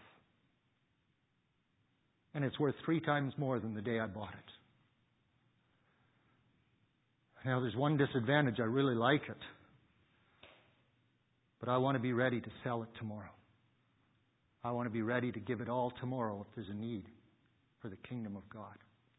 And it's worth three times more than the day I bought it. Now, there's one disadvantage. I really like it. But I want to be ready to sell it tomorrow. I want to be ready to give it all tomorrow if there's a need for the kingdom of God.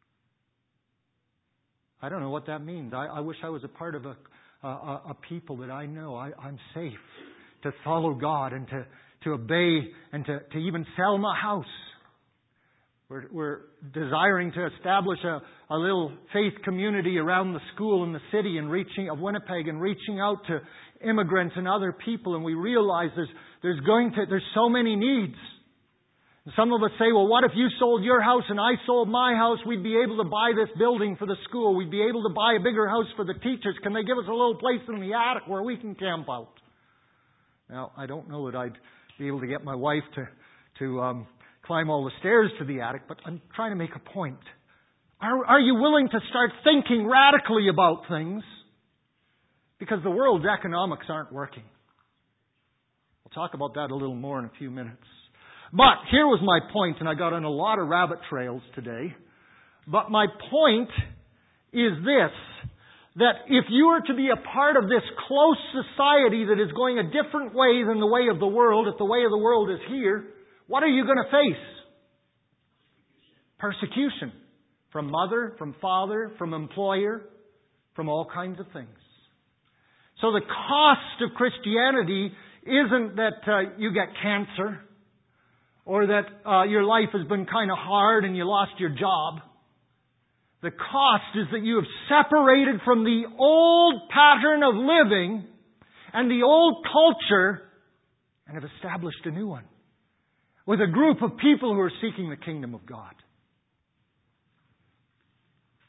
I don't know what that means. I, I wish I was a part of a, a, a people that I know I, I'm safe to follow God and to, to obey and to, to even sell my house. We're, we're desiring to establish a, a little faith community around the school in the city and reaching of Winnipeg and reaching out to immigrants and other people. And we realize there's there's going to there's so many needs. And some of us say, well, what if you sold your house and I sold my house? We'd be able to buy this building for the school. We'd be able to buy a bigger house for the teachers. Can they give us a little place in the attic where we can camp out? Now, I don't know that I'd be able to get my wife to to um, climb all the stairs to the attic, but I'm trying to make a point. Are, are you willing to start thinking radically about things? Because the world's economics aren't working. We'll talk about that a little more in a few minutes. But here was my point, and I got on a lot of rabbit trails today. But my point is this, that if you are to be a part of this close society that is going a different way than the way of the world, if the way of the world is here, what are you going to face? Persecution. From mother, from father, from employer, from all kinds of things. So the cost of Christianity isn't that uh, you get cancer or that uh, your life has been kind of hard and you lost your job. The cost is that you have separated from the old pattern of living and the old culture and have established a new one with a group of people who are seeking the kingdom of God.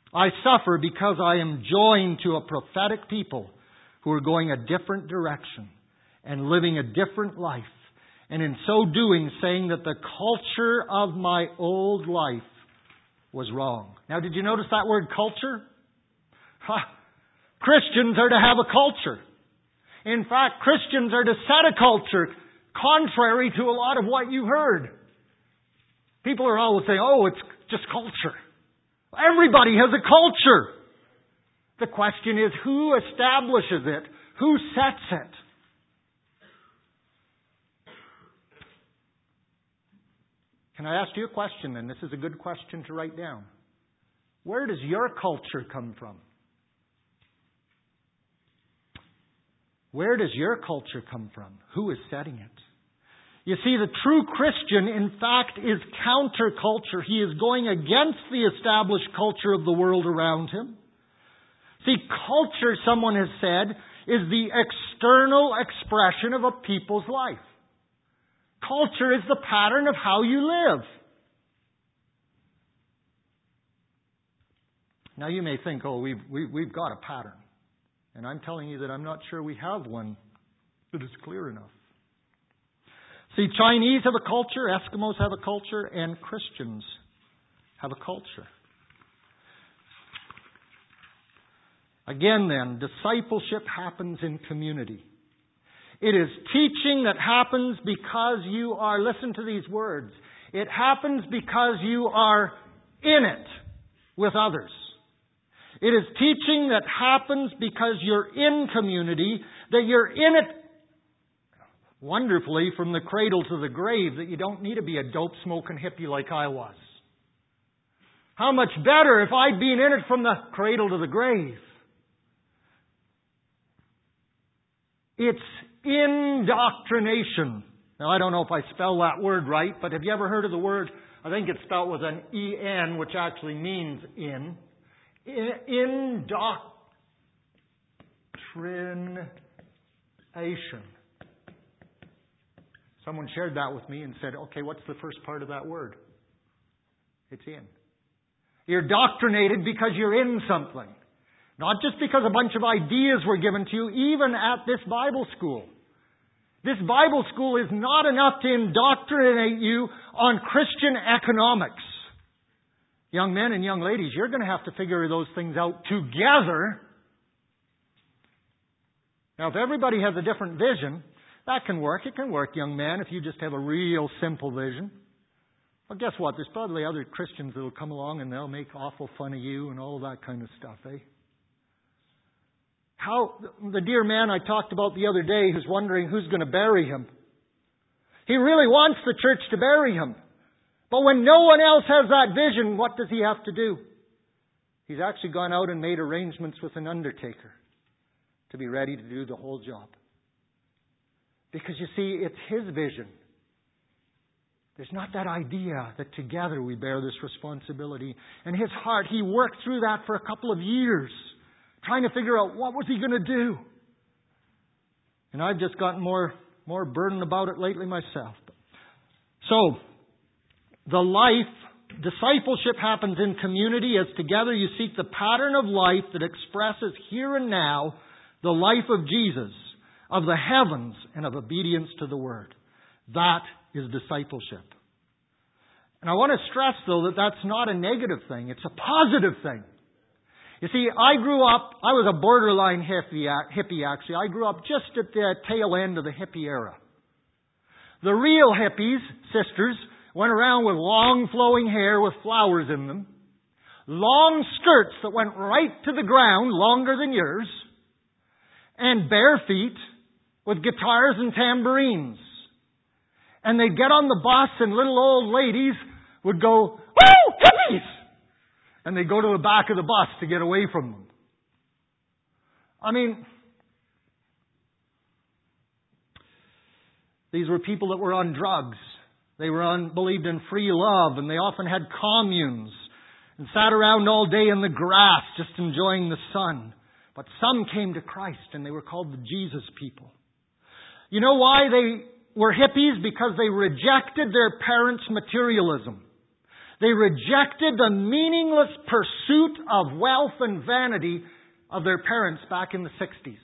I suffer because I am joined to a prophetic people who are going a different direction and living a different life. And in so doing, saying that the culture of my old life was wrong. Now, did you notice that word culture? Ha! Christians are to have a culture. In fact, Christians are to set a culture contrary to a lot of what you've heard. People are always saying, oh, it's just culture. Everybody has a culture. The question is, who establishes it? Who sets it? Can I ask you a question then? This is a good question to write down. Where does your culture come from? Where does your culture come from? Who is setting it? You see, the true Christian, in fact, is counterculture. He is going against the established culture of the world around him. See, culture, someone has said, is the external expression of a people's life. Culture is the pattern of how you live. Now you may think, oh, we've, we, we've got a pattern. And I'm telling you that I'm not sure we have one that is clear enough. See, Chinese have a culture, Eskimos have a culture, and Christians have a culture. Again then, discipleship happens in community. It is teaching that happens because you are, listen to these words, it happens because you are in it with others. It is teaching that happens because you're in community, that you're in it wonderfully from the cradle to the grave, that you don't need to be a dope-smoking hippie like I was. How much better if I'd been in it from the cradle to the grave. It's indoctrination. Now, I don't know if I spell that word right, but have you ever heard of the word? I think it's spelled with an E N, which actually means in. Indoctrination. Someone shared that with me and said, okay, what's the first part of that word? It's in. You're doctrinated because you're in something. Not just because a bunch of ideas were given to you, even at this Bible school. This Bible school is not enough to indoctrinate you on Christian economics. Young men and young ladies, you're going to have to figure those things out together. Now, if everybody has a different vision, that can work. It can work, young man, if you just have a real simple vision. Well, guess what? There's probably other Christians that will come along and they'll make awful fun of you and all that kind of stuff, eh? How, the dear man I talked about the other day who's wondering who's going to bury him. He really wants the church to bury him. But when no one else has that vision, what does he have to do? He's actually gone out and made arrangements with an undertaker to be ready to do the whole job. Because you see, it's his vision. There's not that idea that together we bear this responsibility. And his heart, he worked through that for a couple of years, trying to figure out what was he going to do. And I've just gotten more, more burdened about it lately myself. So, the life, discipleship happens in community as together you seek the pattern of life that expresses here and now the life of Jesus, of the heavens, and of obedience to the Word. That is discipleship. And I want to stress, though, that that's not a negative thing. It's a positive thing. You see, I grew up, I was a borderline hippie, hippie actually. I grew up just at the tail end of the hippie era. The real hippies, sisters, went around with long flowing hair with flowers in them, long skirts that went right to the ground, longer than yours, and bare feet with guitars and tambourines. And they'd get on the bus and little old ladies would go, "Woo, hippies!" And they'd go to the back of the bus to get away from them. I mean, these were people that were on drugs. They were on, believed in free love, and they often had communes and sat around all day in the grass just enjoying the sun. But some came to Christ, and they were called the Jesus people. You know why they were hippies? Because they rejected their parents' materialism. They rejected the meaningless pursuit of wealth and vanity of their parents back in the sixties.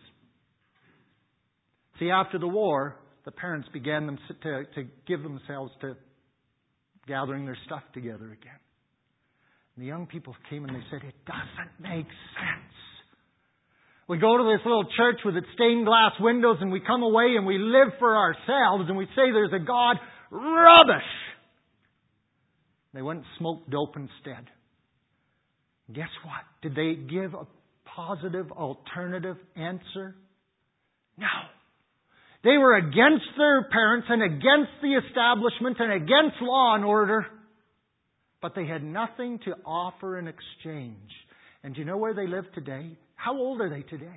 See, after the war, the parents began them to, to give themselves to gathering their stuff together again. And the young people came and they said, it doesn't make sense. We go to this little church with its stained glass windows and we come away and we live for ourselves and we say there's a God. Rubbish! They went and smoked dope instead. Guess what? Did they give a positive alternative answer? No. They were against their parents and against the establishment and against law and order. But they had nothing to offer in exchange. And do you know where they live today? How old are they today?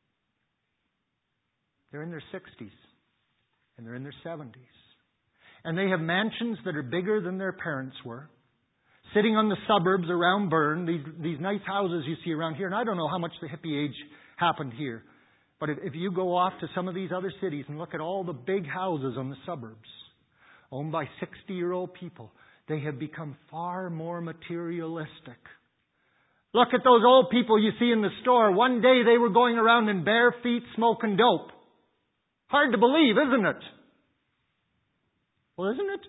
They're in their sixties. And they're in their seventies. And they have mansions that are bigger than their parents were. Sitting on the suburbs around Bern. These, these nice houses you see around here. And I don't know how much the hippie age happened here. But if, if you go off to some of these other cities and look at all the big houses on the suburbs, owned by sixty-year-old people, they have become far more materialistic. Look at those old people you see in the store. One day they were going around in bare feet smoking dope. Hard to believe, isn't it? Well, isn't it?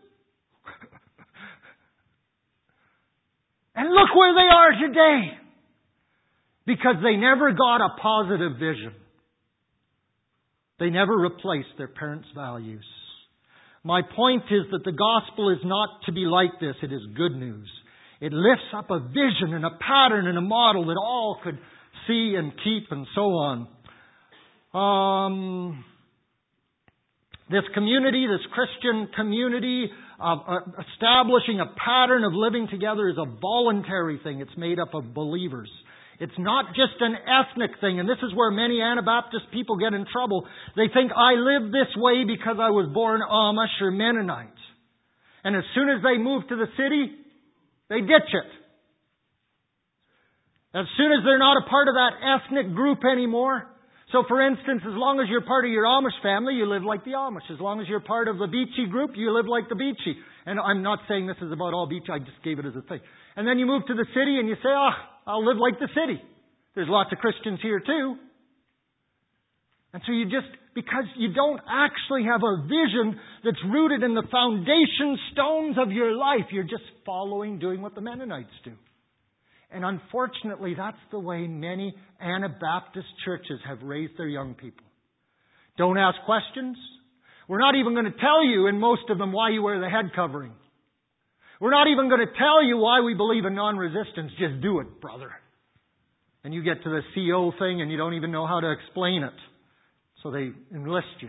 And look where they are today. Because they never got a positive vision. They never replaced their parents' values. My point is that the gospel is not to be like this. It is good news. It lifts up a vision and a pattern and a model that all could see and keep and so on. Um, this community, this Christian community, of uh, establishing a pattern of living together is a voluntary thing. It's made up of believers. It's not just an ethnic thing, and this is where many Anabaptist people get in trouble. They think, I live this way because I was born Amish or Mennonite. And as soon as they move to the city, they ditch it. As soon as they're not a part of that ethnic group anymore. So for instance, as long as you're part of your Amish family, you live like the Amish. As long as you're part of the Beachy group, you live like the Beachy. And I'm not saying this is about all Beachy, I just gave it as a thing. And then you move to the city and you say, oh, I'll live like the city. There's lots of Christians here too. And so you just, because you don't actually have a vision that's rooted in the foundation stones of your life, you're just following, doing what the Mennonites do. And unfortunately, that's the way many Anabaptist churches have raised their young people. Don't ask questions. We're not even going to tell you in most of them why you wear the head covering. We're not even going to tell you why we believe in non-resistance. Just do it, brother. And you get to the C O thing and you don't even know how to explain it. So they enlist you.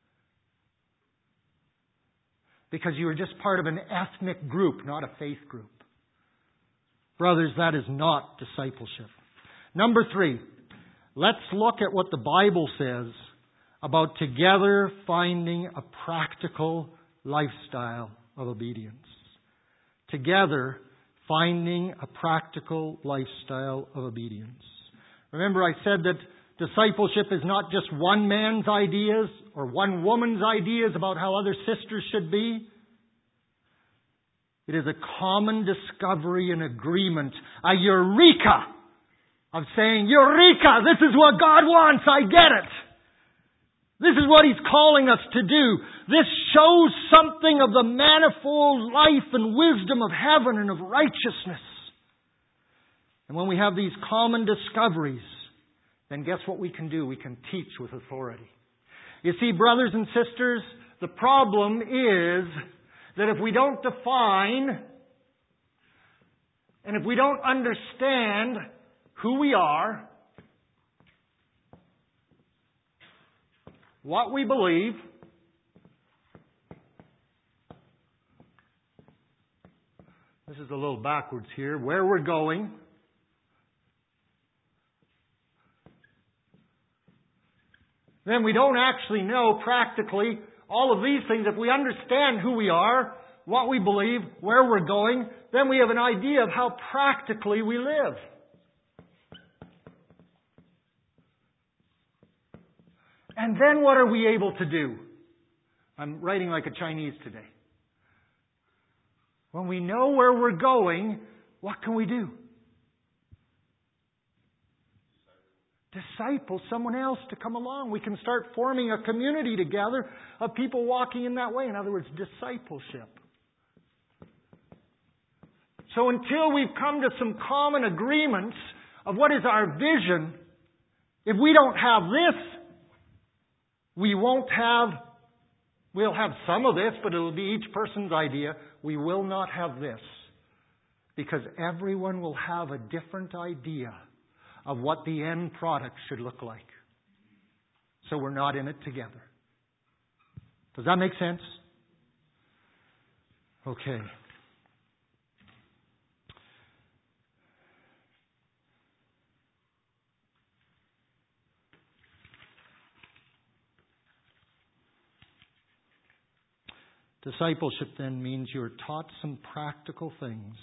Because you were just part of an ethnic group, not a faith group. Brothers, that is not discipleship. Number three, let's look at what the Bible says about together finding a practical lifestyle of obedience. Together finding a practical lifestyle of obedience. Remember, I said that discipleship is not just one man's ideas or one woman's ideas about how other sisters should be. It is a common discovery and agreement, a eureka of saying, Eureka! This is what God wants! I get it! This is what He's calling us to do. This shows something of the manifold life and wisdom of heaven and of righteousness. And when we have these common discoveries, then guess what we can do? We can teach with authority. You see, brothers and sisters, the problem is that if we don't define and if we don't understand who we are, what we believe, this is a little backwards here, where we're going, then we don't actually know practically all of these things. If we understand who we are, what we believe, where we're going, then we have an idea of how practically we live. And then what are we able to do? I'm writing like a Chinese today. When we know where we're going, what can we do? Disciple someone else to come along. We can start forming a community together of people walking in that way. In other words, discipleship. So until we've come to some common agreements of what is our vision, if we don't have this, we won't have, we'll have some of this, but it'll be each person's idea. We will not have this. Because everyone will have a different idea of what the end product should look like. So we're not in it together. Does that make sense? Okay. Discipleship then means you're taught some practical things.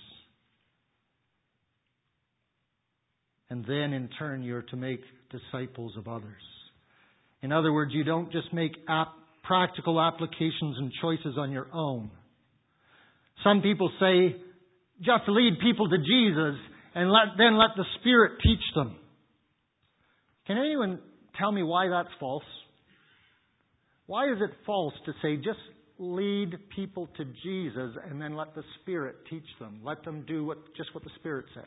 And then in turn you're to make disciples of others. In other words, you don't just make ap- practical applications and choices on your own. Some people say, just lead people to Jesus and let, then let the Spirit teach them. Can anyone tell me why that's false? Why is it false to say just lead people to Jesus and then let the Spirit teach them? Let them do what just what the Spirit says.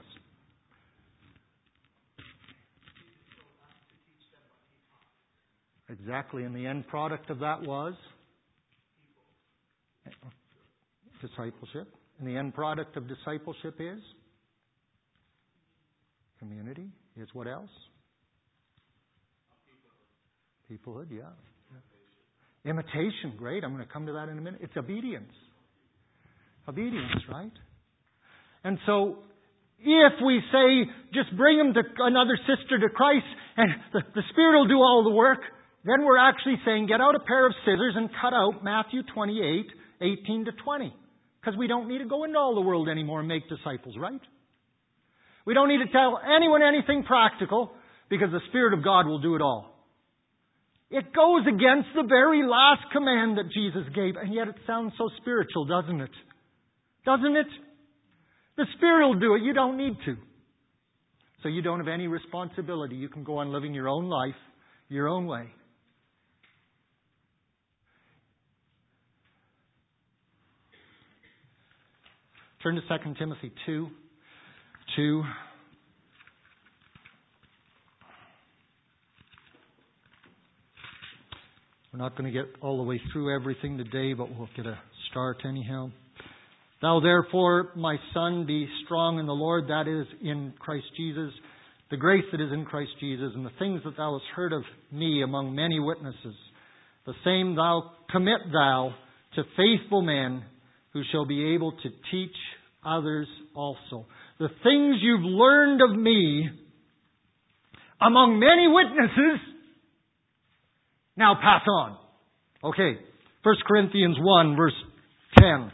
Exactly, and the end product of that was discipleship. And the end product of discipleship is community. Is what else? Peoplehood, yeah. yeah. Imitation, great. I'm going to come to that in a minute. It's obedience. Obedience, right? And so, if we say, just bring them to another sister to Christ and the, the Spirit will do all the work, then we're actually saying, get out a pair of scissors and cut out Matthew twenty-eight, eighteen to twenty. Because we don't need to go into all the world anymore and make disciples, right? We don't need to tell anyone anything practical because the Spirit of God will do it all. It goes against the very last command that Jesus gave, and yet it sounds so spiritual, doesn't it? Doesn't it? The Spirit will do it. You don't need to. So you don't have any responsibility. You can go on living your own life, your own way. Turn to Second Timothy two. two. We're not going to get all the way through everything today, but we'll get a start anyhow. Thou therefore, my son, be strong in the Lord, that is in Christ Jesus, the grace that is in Christ Jesus, and the things that thou hast heard of me among many witnesses. The same thou commit thou to faithful men who shall be able to teach others also. The things you've learned of me among many witnesses, now pass on. Okay, First Corinthians one, verse ten.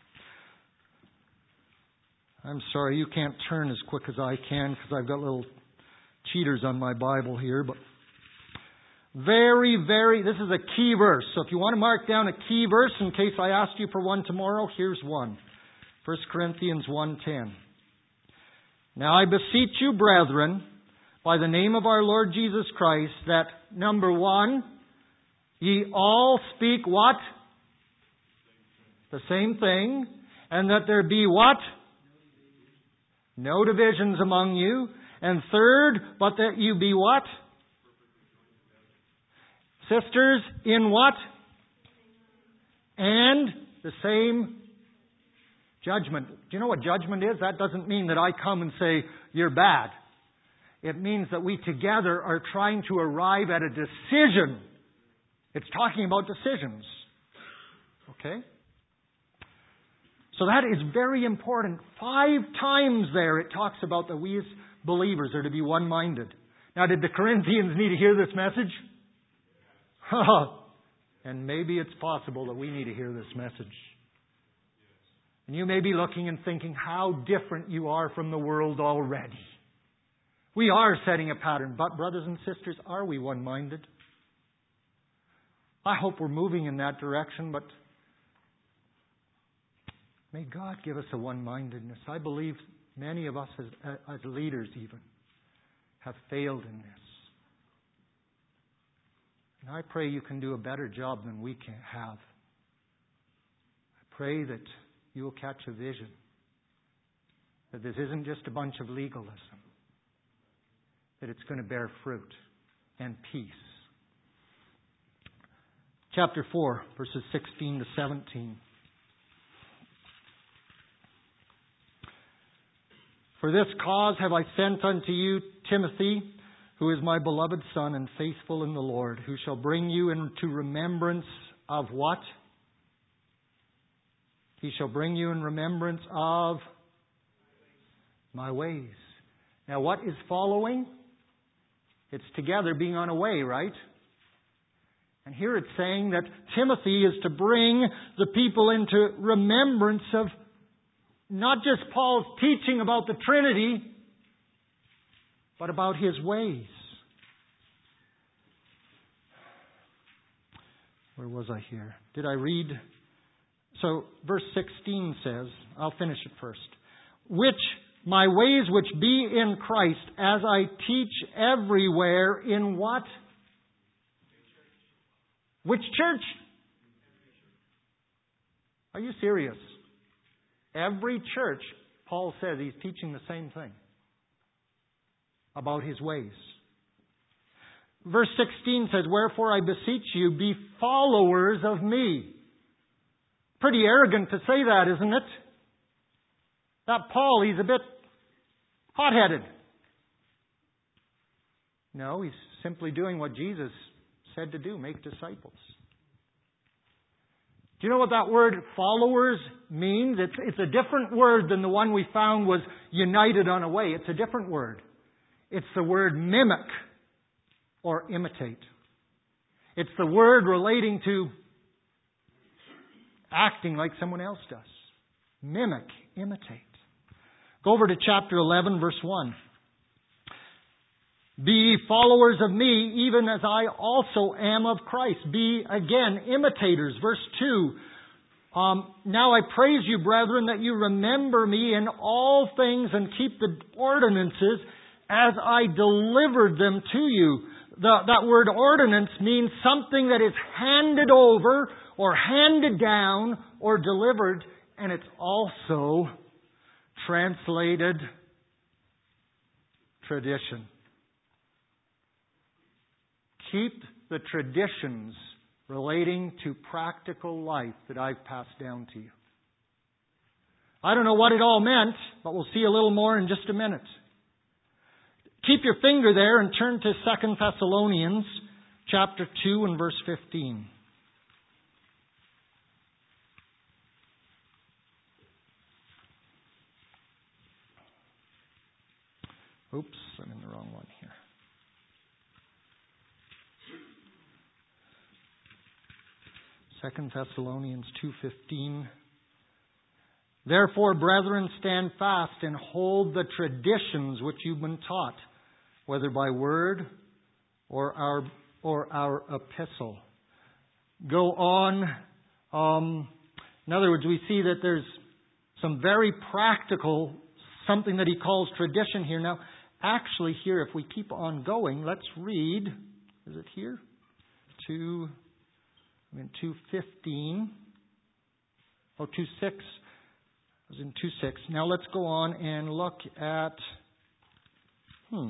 I'm sorry, you can't turn as quick as I can because I've got little cheaters on my Bible here, but very, very, this is a key verse. So if you want to mark down a key verse in case I asked you for one tomorrow, here's one. First Corinthians one ten. Now I beseech you, brethren, by the name of our Lord Jesus Christ, that, number one, ye all speak what? The same thing. And that there be what? No divisions among you. And third, but that you be what? Sisters in what? And the same judgment. Do you know what judgment is? That doesn't mean that I come and say, you're bad. It means that we together are trying to arrive at a decision. It's talking about decisions. Okay? So that is very important. Five times there it talks about that we as believers are to be one-minded. Now, did the Corinthians need to hear this message? And maybe it's possible that we need to hear this message. And you may be looking and thinking how different you are from the world already. We are setting a pattern, but brothers and sisters, are we one-minded? I hope we're moving in that direction, but May God give us a one-mindedness. I believe many of us as, as leaders even have failed in this. And I pray you can do a better job than we can have. I pray that you will catch a vision. That this isn't just a bunch of legalism. That it's going to bear fruit and peace. Chapter four, verses sixteen to seventeen. For this cause have I sent unto you Timothy, who is my beloved son and faithful in the Lord, who shall bring you into remembrance of what? He shall bring you in remembrance of my ways. Now what is following? It's together being on a way, right? And here it's saying that Timothy is to bring the people into remembrance of not just Paul's teaching about the Trinity, but about his ways. Where was I here? Did I read? So verse sixteen says, I'll finish it first. Which my ways which be in Christ, as I teach everywhere in what? Which church? Are you serious? Every church, Paul says he's teaching the same thing about his ways. Verse sixteen says, wherefore I beseech you, be followers of me. Pretty arrogant to say that, isn't it? That Paul, he's a bit hot-headed. No, he's simply doing what Jesus said to do, make disciples. Do you know what that word followers means? It's, it's a different word than the one we found was united on a way. It's a different word. It's the word mimic or imitate. It's the word relating to acting like someone else does. Mimic, imitate. Go over to chapter eleven, verse one. Be ye followers of me, even as I also am of Christ. Be, again, imitators. Verse two. Um, now I praise you, brethren, that you remember me in all things and keep the ordinances as I delivered them to you. The, that word ordinance means something that is handed over or handed down or delivered. And it's also translated tradition. Keep the traditions relating to practical life that I've passed down to you. I don't know what it all meant, but we'll see a little more in just a minute. Keep your finger there and turn to Second Thessalonians chapter two and verse fifteen. Oops, I'm in the wrong one here. Second Thessalonians two fifteen. Therefore, brethren, stand fast and hold the traditions which you've been taught, whether by word or our or our epistle. Go on. Um, in other words, we see that there's some very practical, something that he calls tradition here. Now, actually here, if we keep on going, let's read. Is it here? Two. I'm in two fifteen. Oh, two six. I was in two six. Now let's go on and look at. Hmm.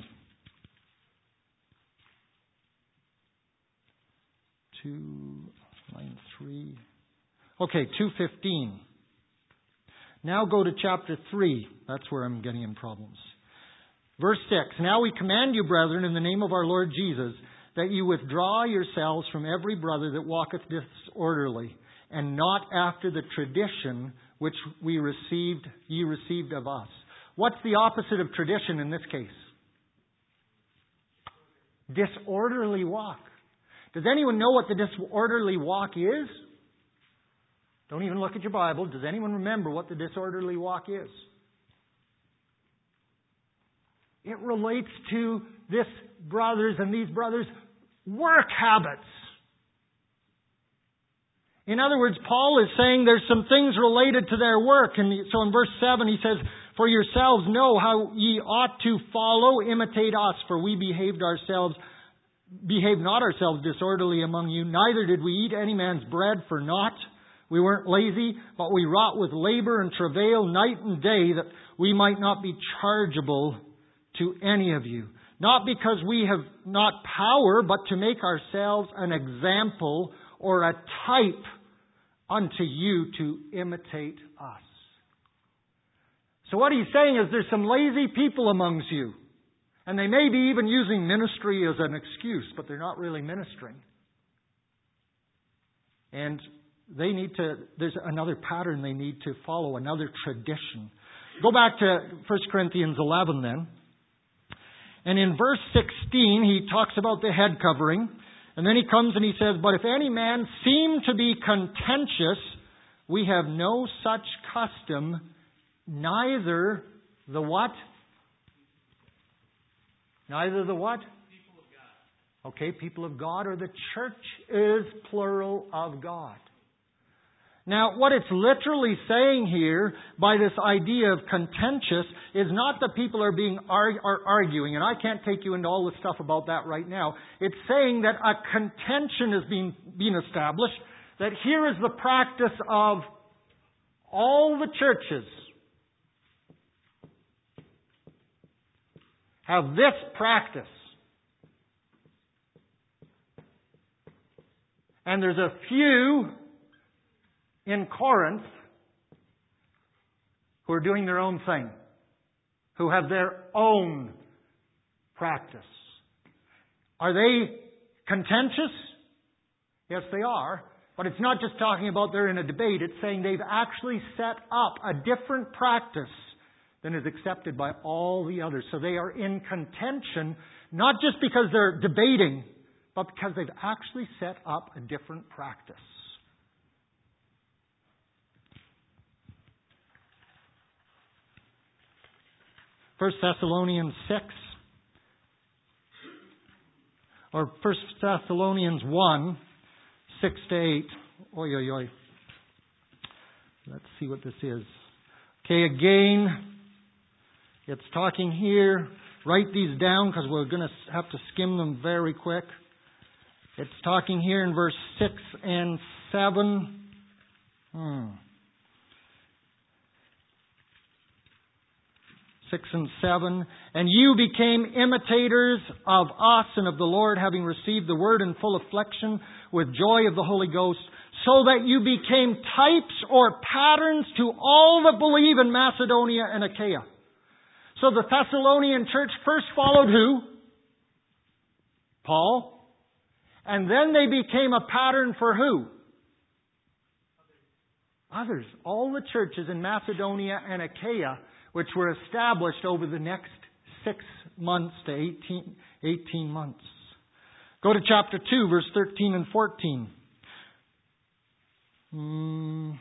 Two line three. Okay, two fifteen. Now go to chapter three. That's where I'm getting in problems. Verse six. Now we command you, brethren, in the name of our Lord Jesus, that you withdraw yourselves from every brother that walketh disorderly, and not after the tradition which we received, ye received of us. What's the opposite of tradition in this case? Disorderly walk. Does anyone know what the disorderly walk is? Don't even look at your Bible. Does anyone remember what the disorderly walk is? It relates to this brothers and these brothers' work habits. In other words, Paul is saying there's some things related to their work. And so in verse seven he says, "For yourselves know how ye ought to follow, imitate us, for we behaved ourselves, behaved not ourselves disorderly among you, neither did we eat any man's bread for naught. We weren't lazy, but we wrought with labor and travail night and day, that we might not be chargeable to any of you. Not because we have not power, but to make ourselves an example or a type unto you to imitate us." So what he's saying is there's some lazy people amongst you. And they may be even using ministry as an excuse, but they're not really ministering. And they need to, there's another pattern they need to follow, another tradition. Go back to First Corinthians eleven then. And in verse sixteen, he talks about the head covering. And then he comes and he says, "But if any man seem to be contentious, we have no such custom, neither the what? Neither the what? People of God. Okay, people of God, or the church is plural of God. Now, what it's literally saying here by this idea of contentious is not that people are being are, are arguing, and I can't take you into all the stuff about that right now. It's saying that a contention is being being established, that here is the practice of all the churches have this practice. And there's a few in Corinth who are doing their own thing, who have their own practice. Are they contentious? Yes, they are. But it's not just talking about they're in a debate. It's saying they've actually set up a different practice than is accepted by all the others. So they are in contention, not just because they're debating, but because they've actually set up a different practice. First Thessalonians six, or First Thessalonians one, six to eight. Oi, oi, oi. Let's see what this is. Okay, again, it's talking here. Write these down because we're going to have to skim them very quick. It's talking here in verse six and seven. Hmm. six and seven. "And you became imitators of us and of the Lord, having received the word in full affliction with joy of the Holy Ghost, so that you became types or patterns to all that believe in Macedonia and Achaia." So the Thessalonian church first followed who? Paul. And then they became a pattern for who? Others. All the churches in Macedonia and Achaia, which were established over the next six months to eighteen, eighteen months. Go to chapter two, verse thirteen and fourteen. Hmm.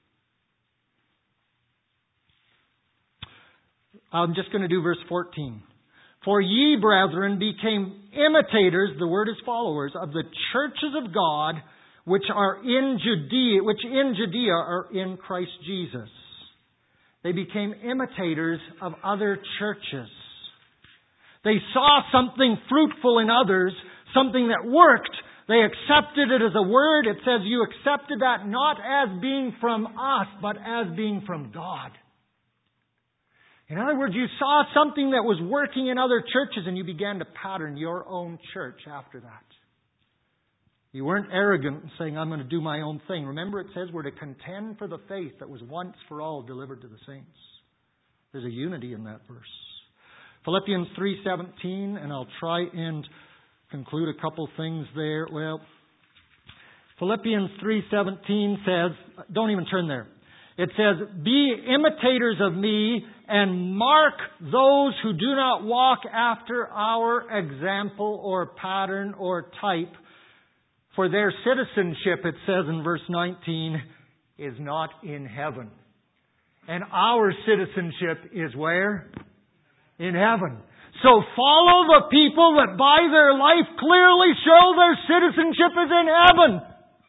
I'm just going to do verse fourteen. "For ye, brethren, became imitators," the word is followers, "of the churches of God, which are in Judea, which in Judea are in Christ Jesus." They became imitators of other churches. They saw something fruitful in others, something that worked. They accepted it as a word. It says you accepted that not as being from us, but as being from God. In other words, you saw something that was working in other churches and you began to pattern your own church after that. You weren't arrogant and saying, "I'm going to do my own thing." Remember, it says we're to contend for the faith that was once for all delivered to the saints. There's a unity in that verse. Philippians three seventeen, and I'll try and conclude a couple things there. Well, Philippians three seventeen says, don't even turn there. It says, "Be imitators of me and mark those who do not walk after our example or pattern or type. For their citizenship," it says in verse nineteen, "is not in heaven." And our citizenship is where? In heaven. So follow the people that by their life clearly show their citizenship is in heaven.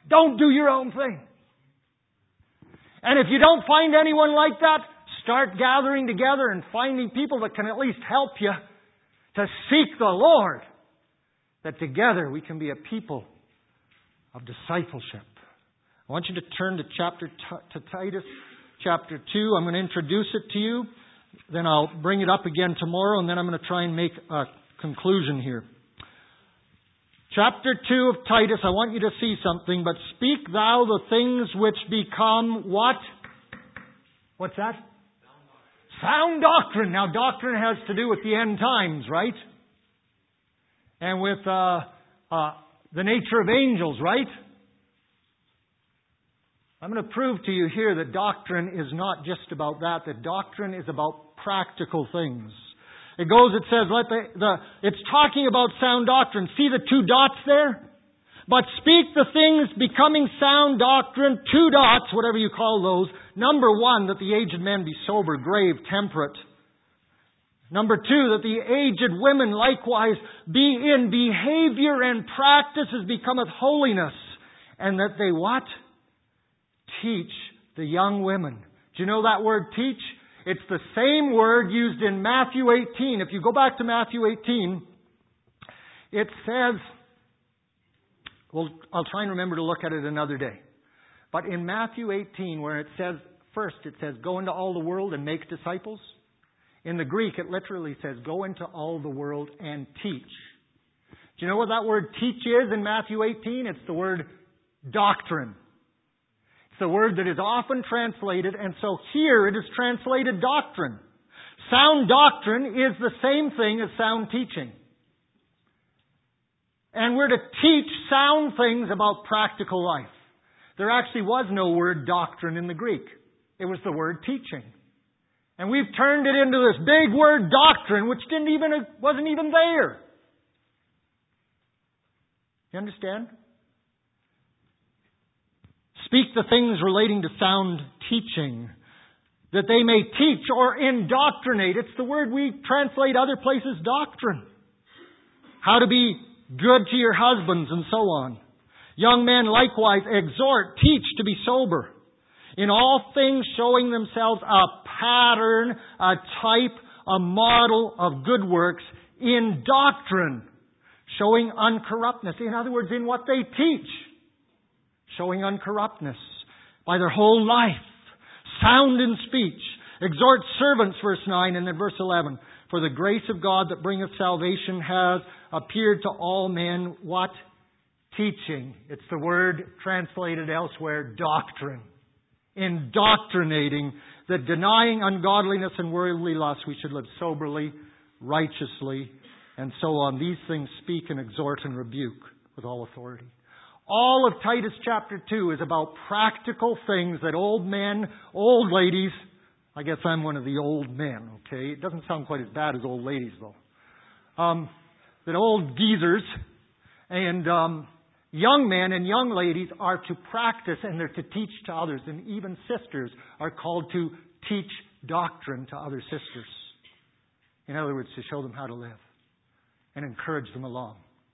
Don't do your own thing. And if you don't find anyone like that, start gathering together and finding people that can at least help you to seek the Lord. That together we can be a people of discipleship. I want you to turn to chapter to Titus chapter two. I'm going to introduce it to you. Then I'll bring it up again tomorrow, and then I'm going to try and make a conclusion here. Chapter two of Titus, I want you to see something. But speak thou the things which become what? What's that? Sound doctrine. Now, doctrine has to do with the end times, right? And with uh, uh, the nature of angels, right? I'm going to prove to you here that doctrine is not just about that. That doctrine is about practical things. It goes, it says, let the, the, it's talking about sound doctrine. See the two dots there? But speak the things becoming sound doctrine, two dots, whatever you call those. Number one, that the aged men be sober, grave, temperate. Number two, that the aged women likewise be in behavior and practice as becometh holiness. And that they what? Teach the young women. Do you know that word teach? It's the same word used in Matthew eighteen. If you go back to Matthew eighteen, it says, well, I'll try and remember to look at it another day. But in Matthew eighteen, where it says, first it says, go into all the world and make disciples. In the Greek, it literally says, go into all the world and teach. Do you know what that word teach is in Matthew eighteen? It's the word doctrine. It's the word that is often translated, and so here it is translated doctrine. Sound doctrine is the same thing as sound teaching. And we're to teach sound things about practical life. There actually was no word doctrine in the Greek. It was the word teaching. And we've turned it into this big word doctrine, which didn't even, wasn't even there. You understand? Speak the things relating to sound teaching, that they may teach or indoctrinate. It's the word we translate other places, doctrine. How to be good to your husbands and so on. Young men likewise exhort, teach to be sober. In all things showing themselves a pattern, a type, a model of good works in doctrine. Showing uncorruptness. In other words, in what they teach. Showing uncorruptness by their whole life. Sound in speech. Exhort servants, verse nine, and then verse eleven. For the grace of God that bringeth salvation has appeared to all men. What? Teaching. It's the word translated elsewhere, doctrine. Indoctrinating that denying ungodliness and worldly lust, we should live soberly, righteously, and so on. These things speak and exhort and rebuke with all authority. All of Titus chapter two is about practical things that old men, old ladies, I guess I'm one of the old men, okay? It doesn't sound quite as bad as old ladies, though. Um, that old geezers and um, young men and young ladies are to practice and they're to teach to others. And even sisters are called to teach doctrine to other sisters. In other words, to show them how to live and encourage them along.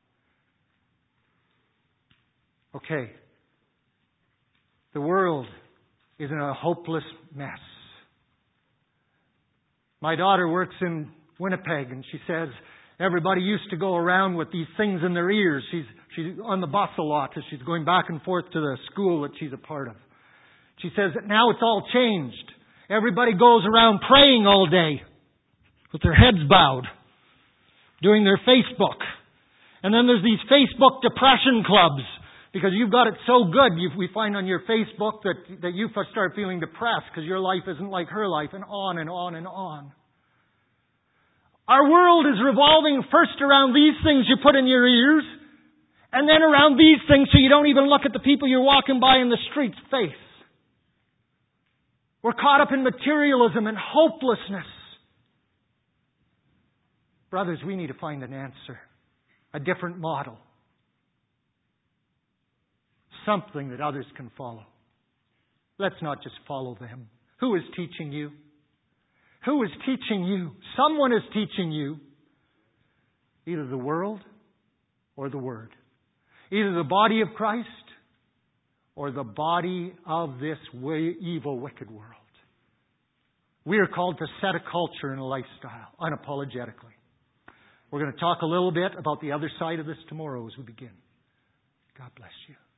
Okay. The world is in a hopeless mess. My daughter works in Winnipeg and she says everybody used to go around with these things in their ears. She's she's on the bus a lot as she's going back and forth to the school that she's a part of. She says that now it's all changed. Everybody goes around praying all day with their heads bowed, doing their Facebook. And then there's these Facebook depression clubs. Because you've got it so good, you, we find on your Facebook that, that you start feeling depressed because your life isn't like her life, and on and on and on. Our world is revolving first around these things you put in your ears, and then around these things so you don't even look at the people you're walking by in the street's face. We're caught up in materialism and hopelessness. Brothers, we need to find an answer, a different model. Something that others can follow. Let's not just follow them. Who is teaching you? Who is teaching you? Someone is teaching you. Either the world or the Word. Either the body of Christ or the body of this way, evil, wicked world. We are called to set a culture and a lifestyle, unapologetically. We're going to talk a little bit about the other side of this tomorrow as we begin. God bless you.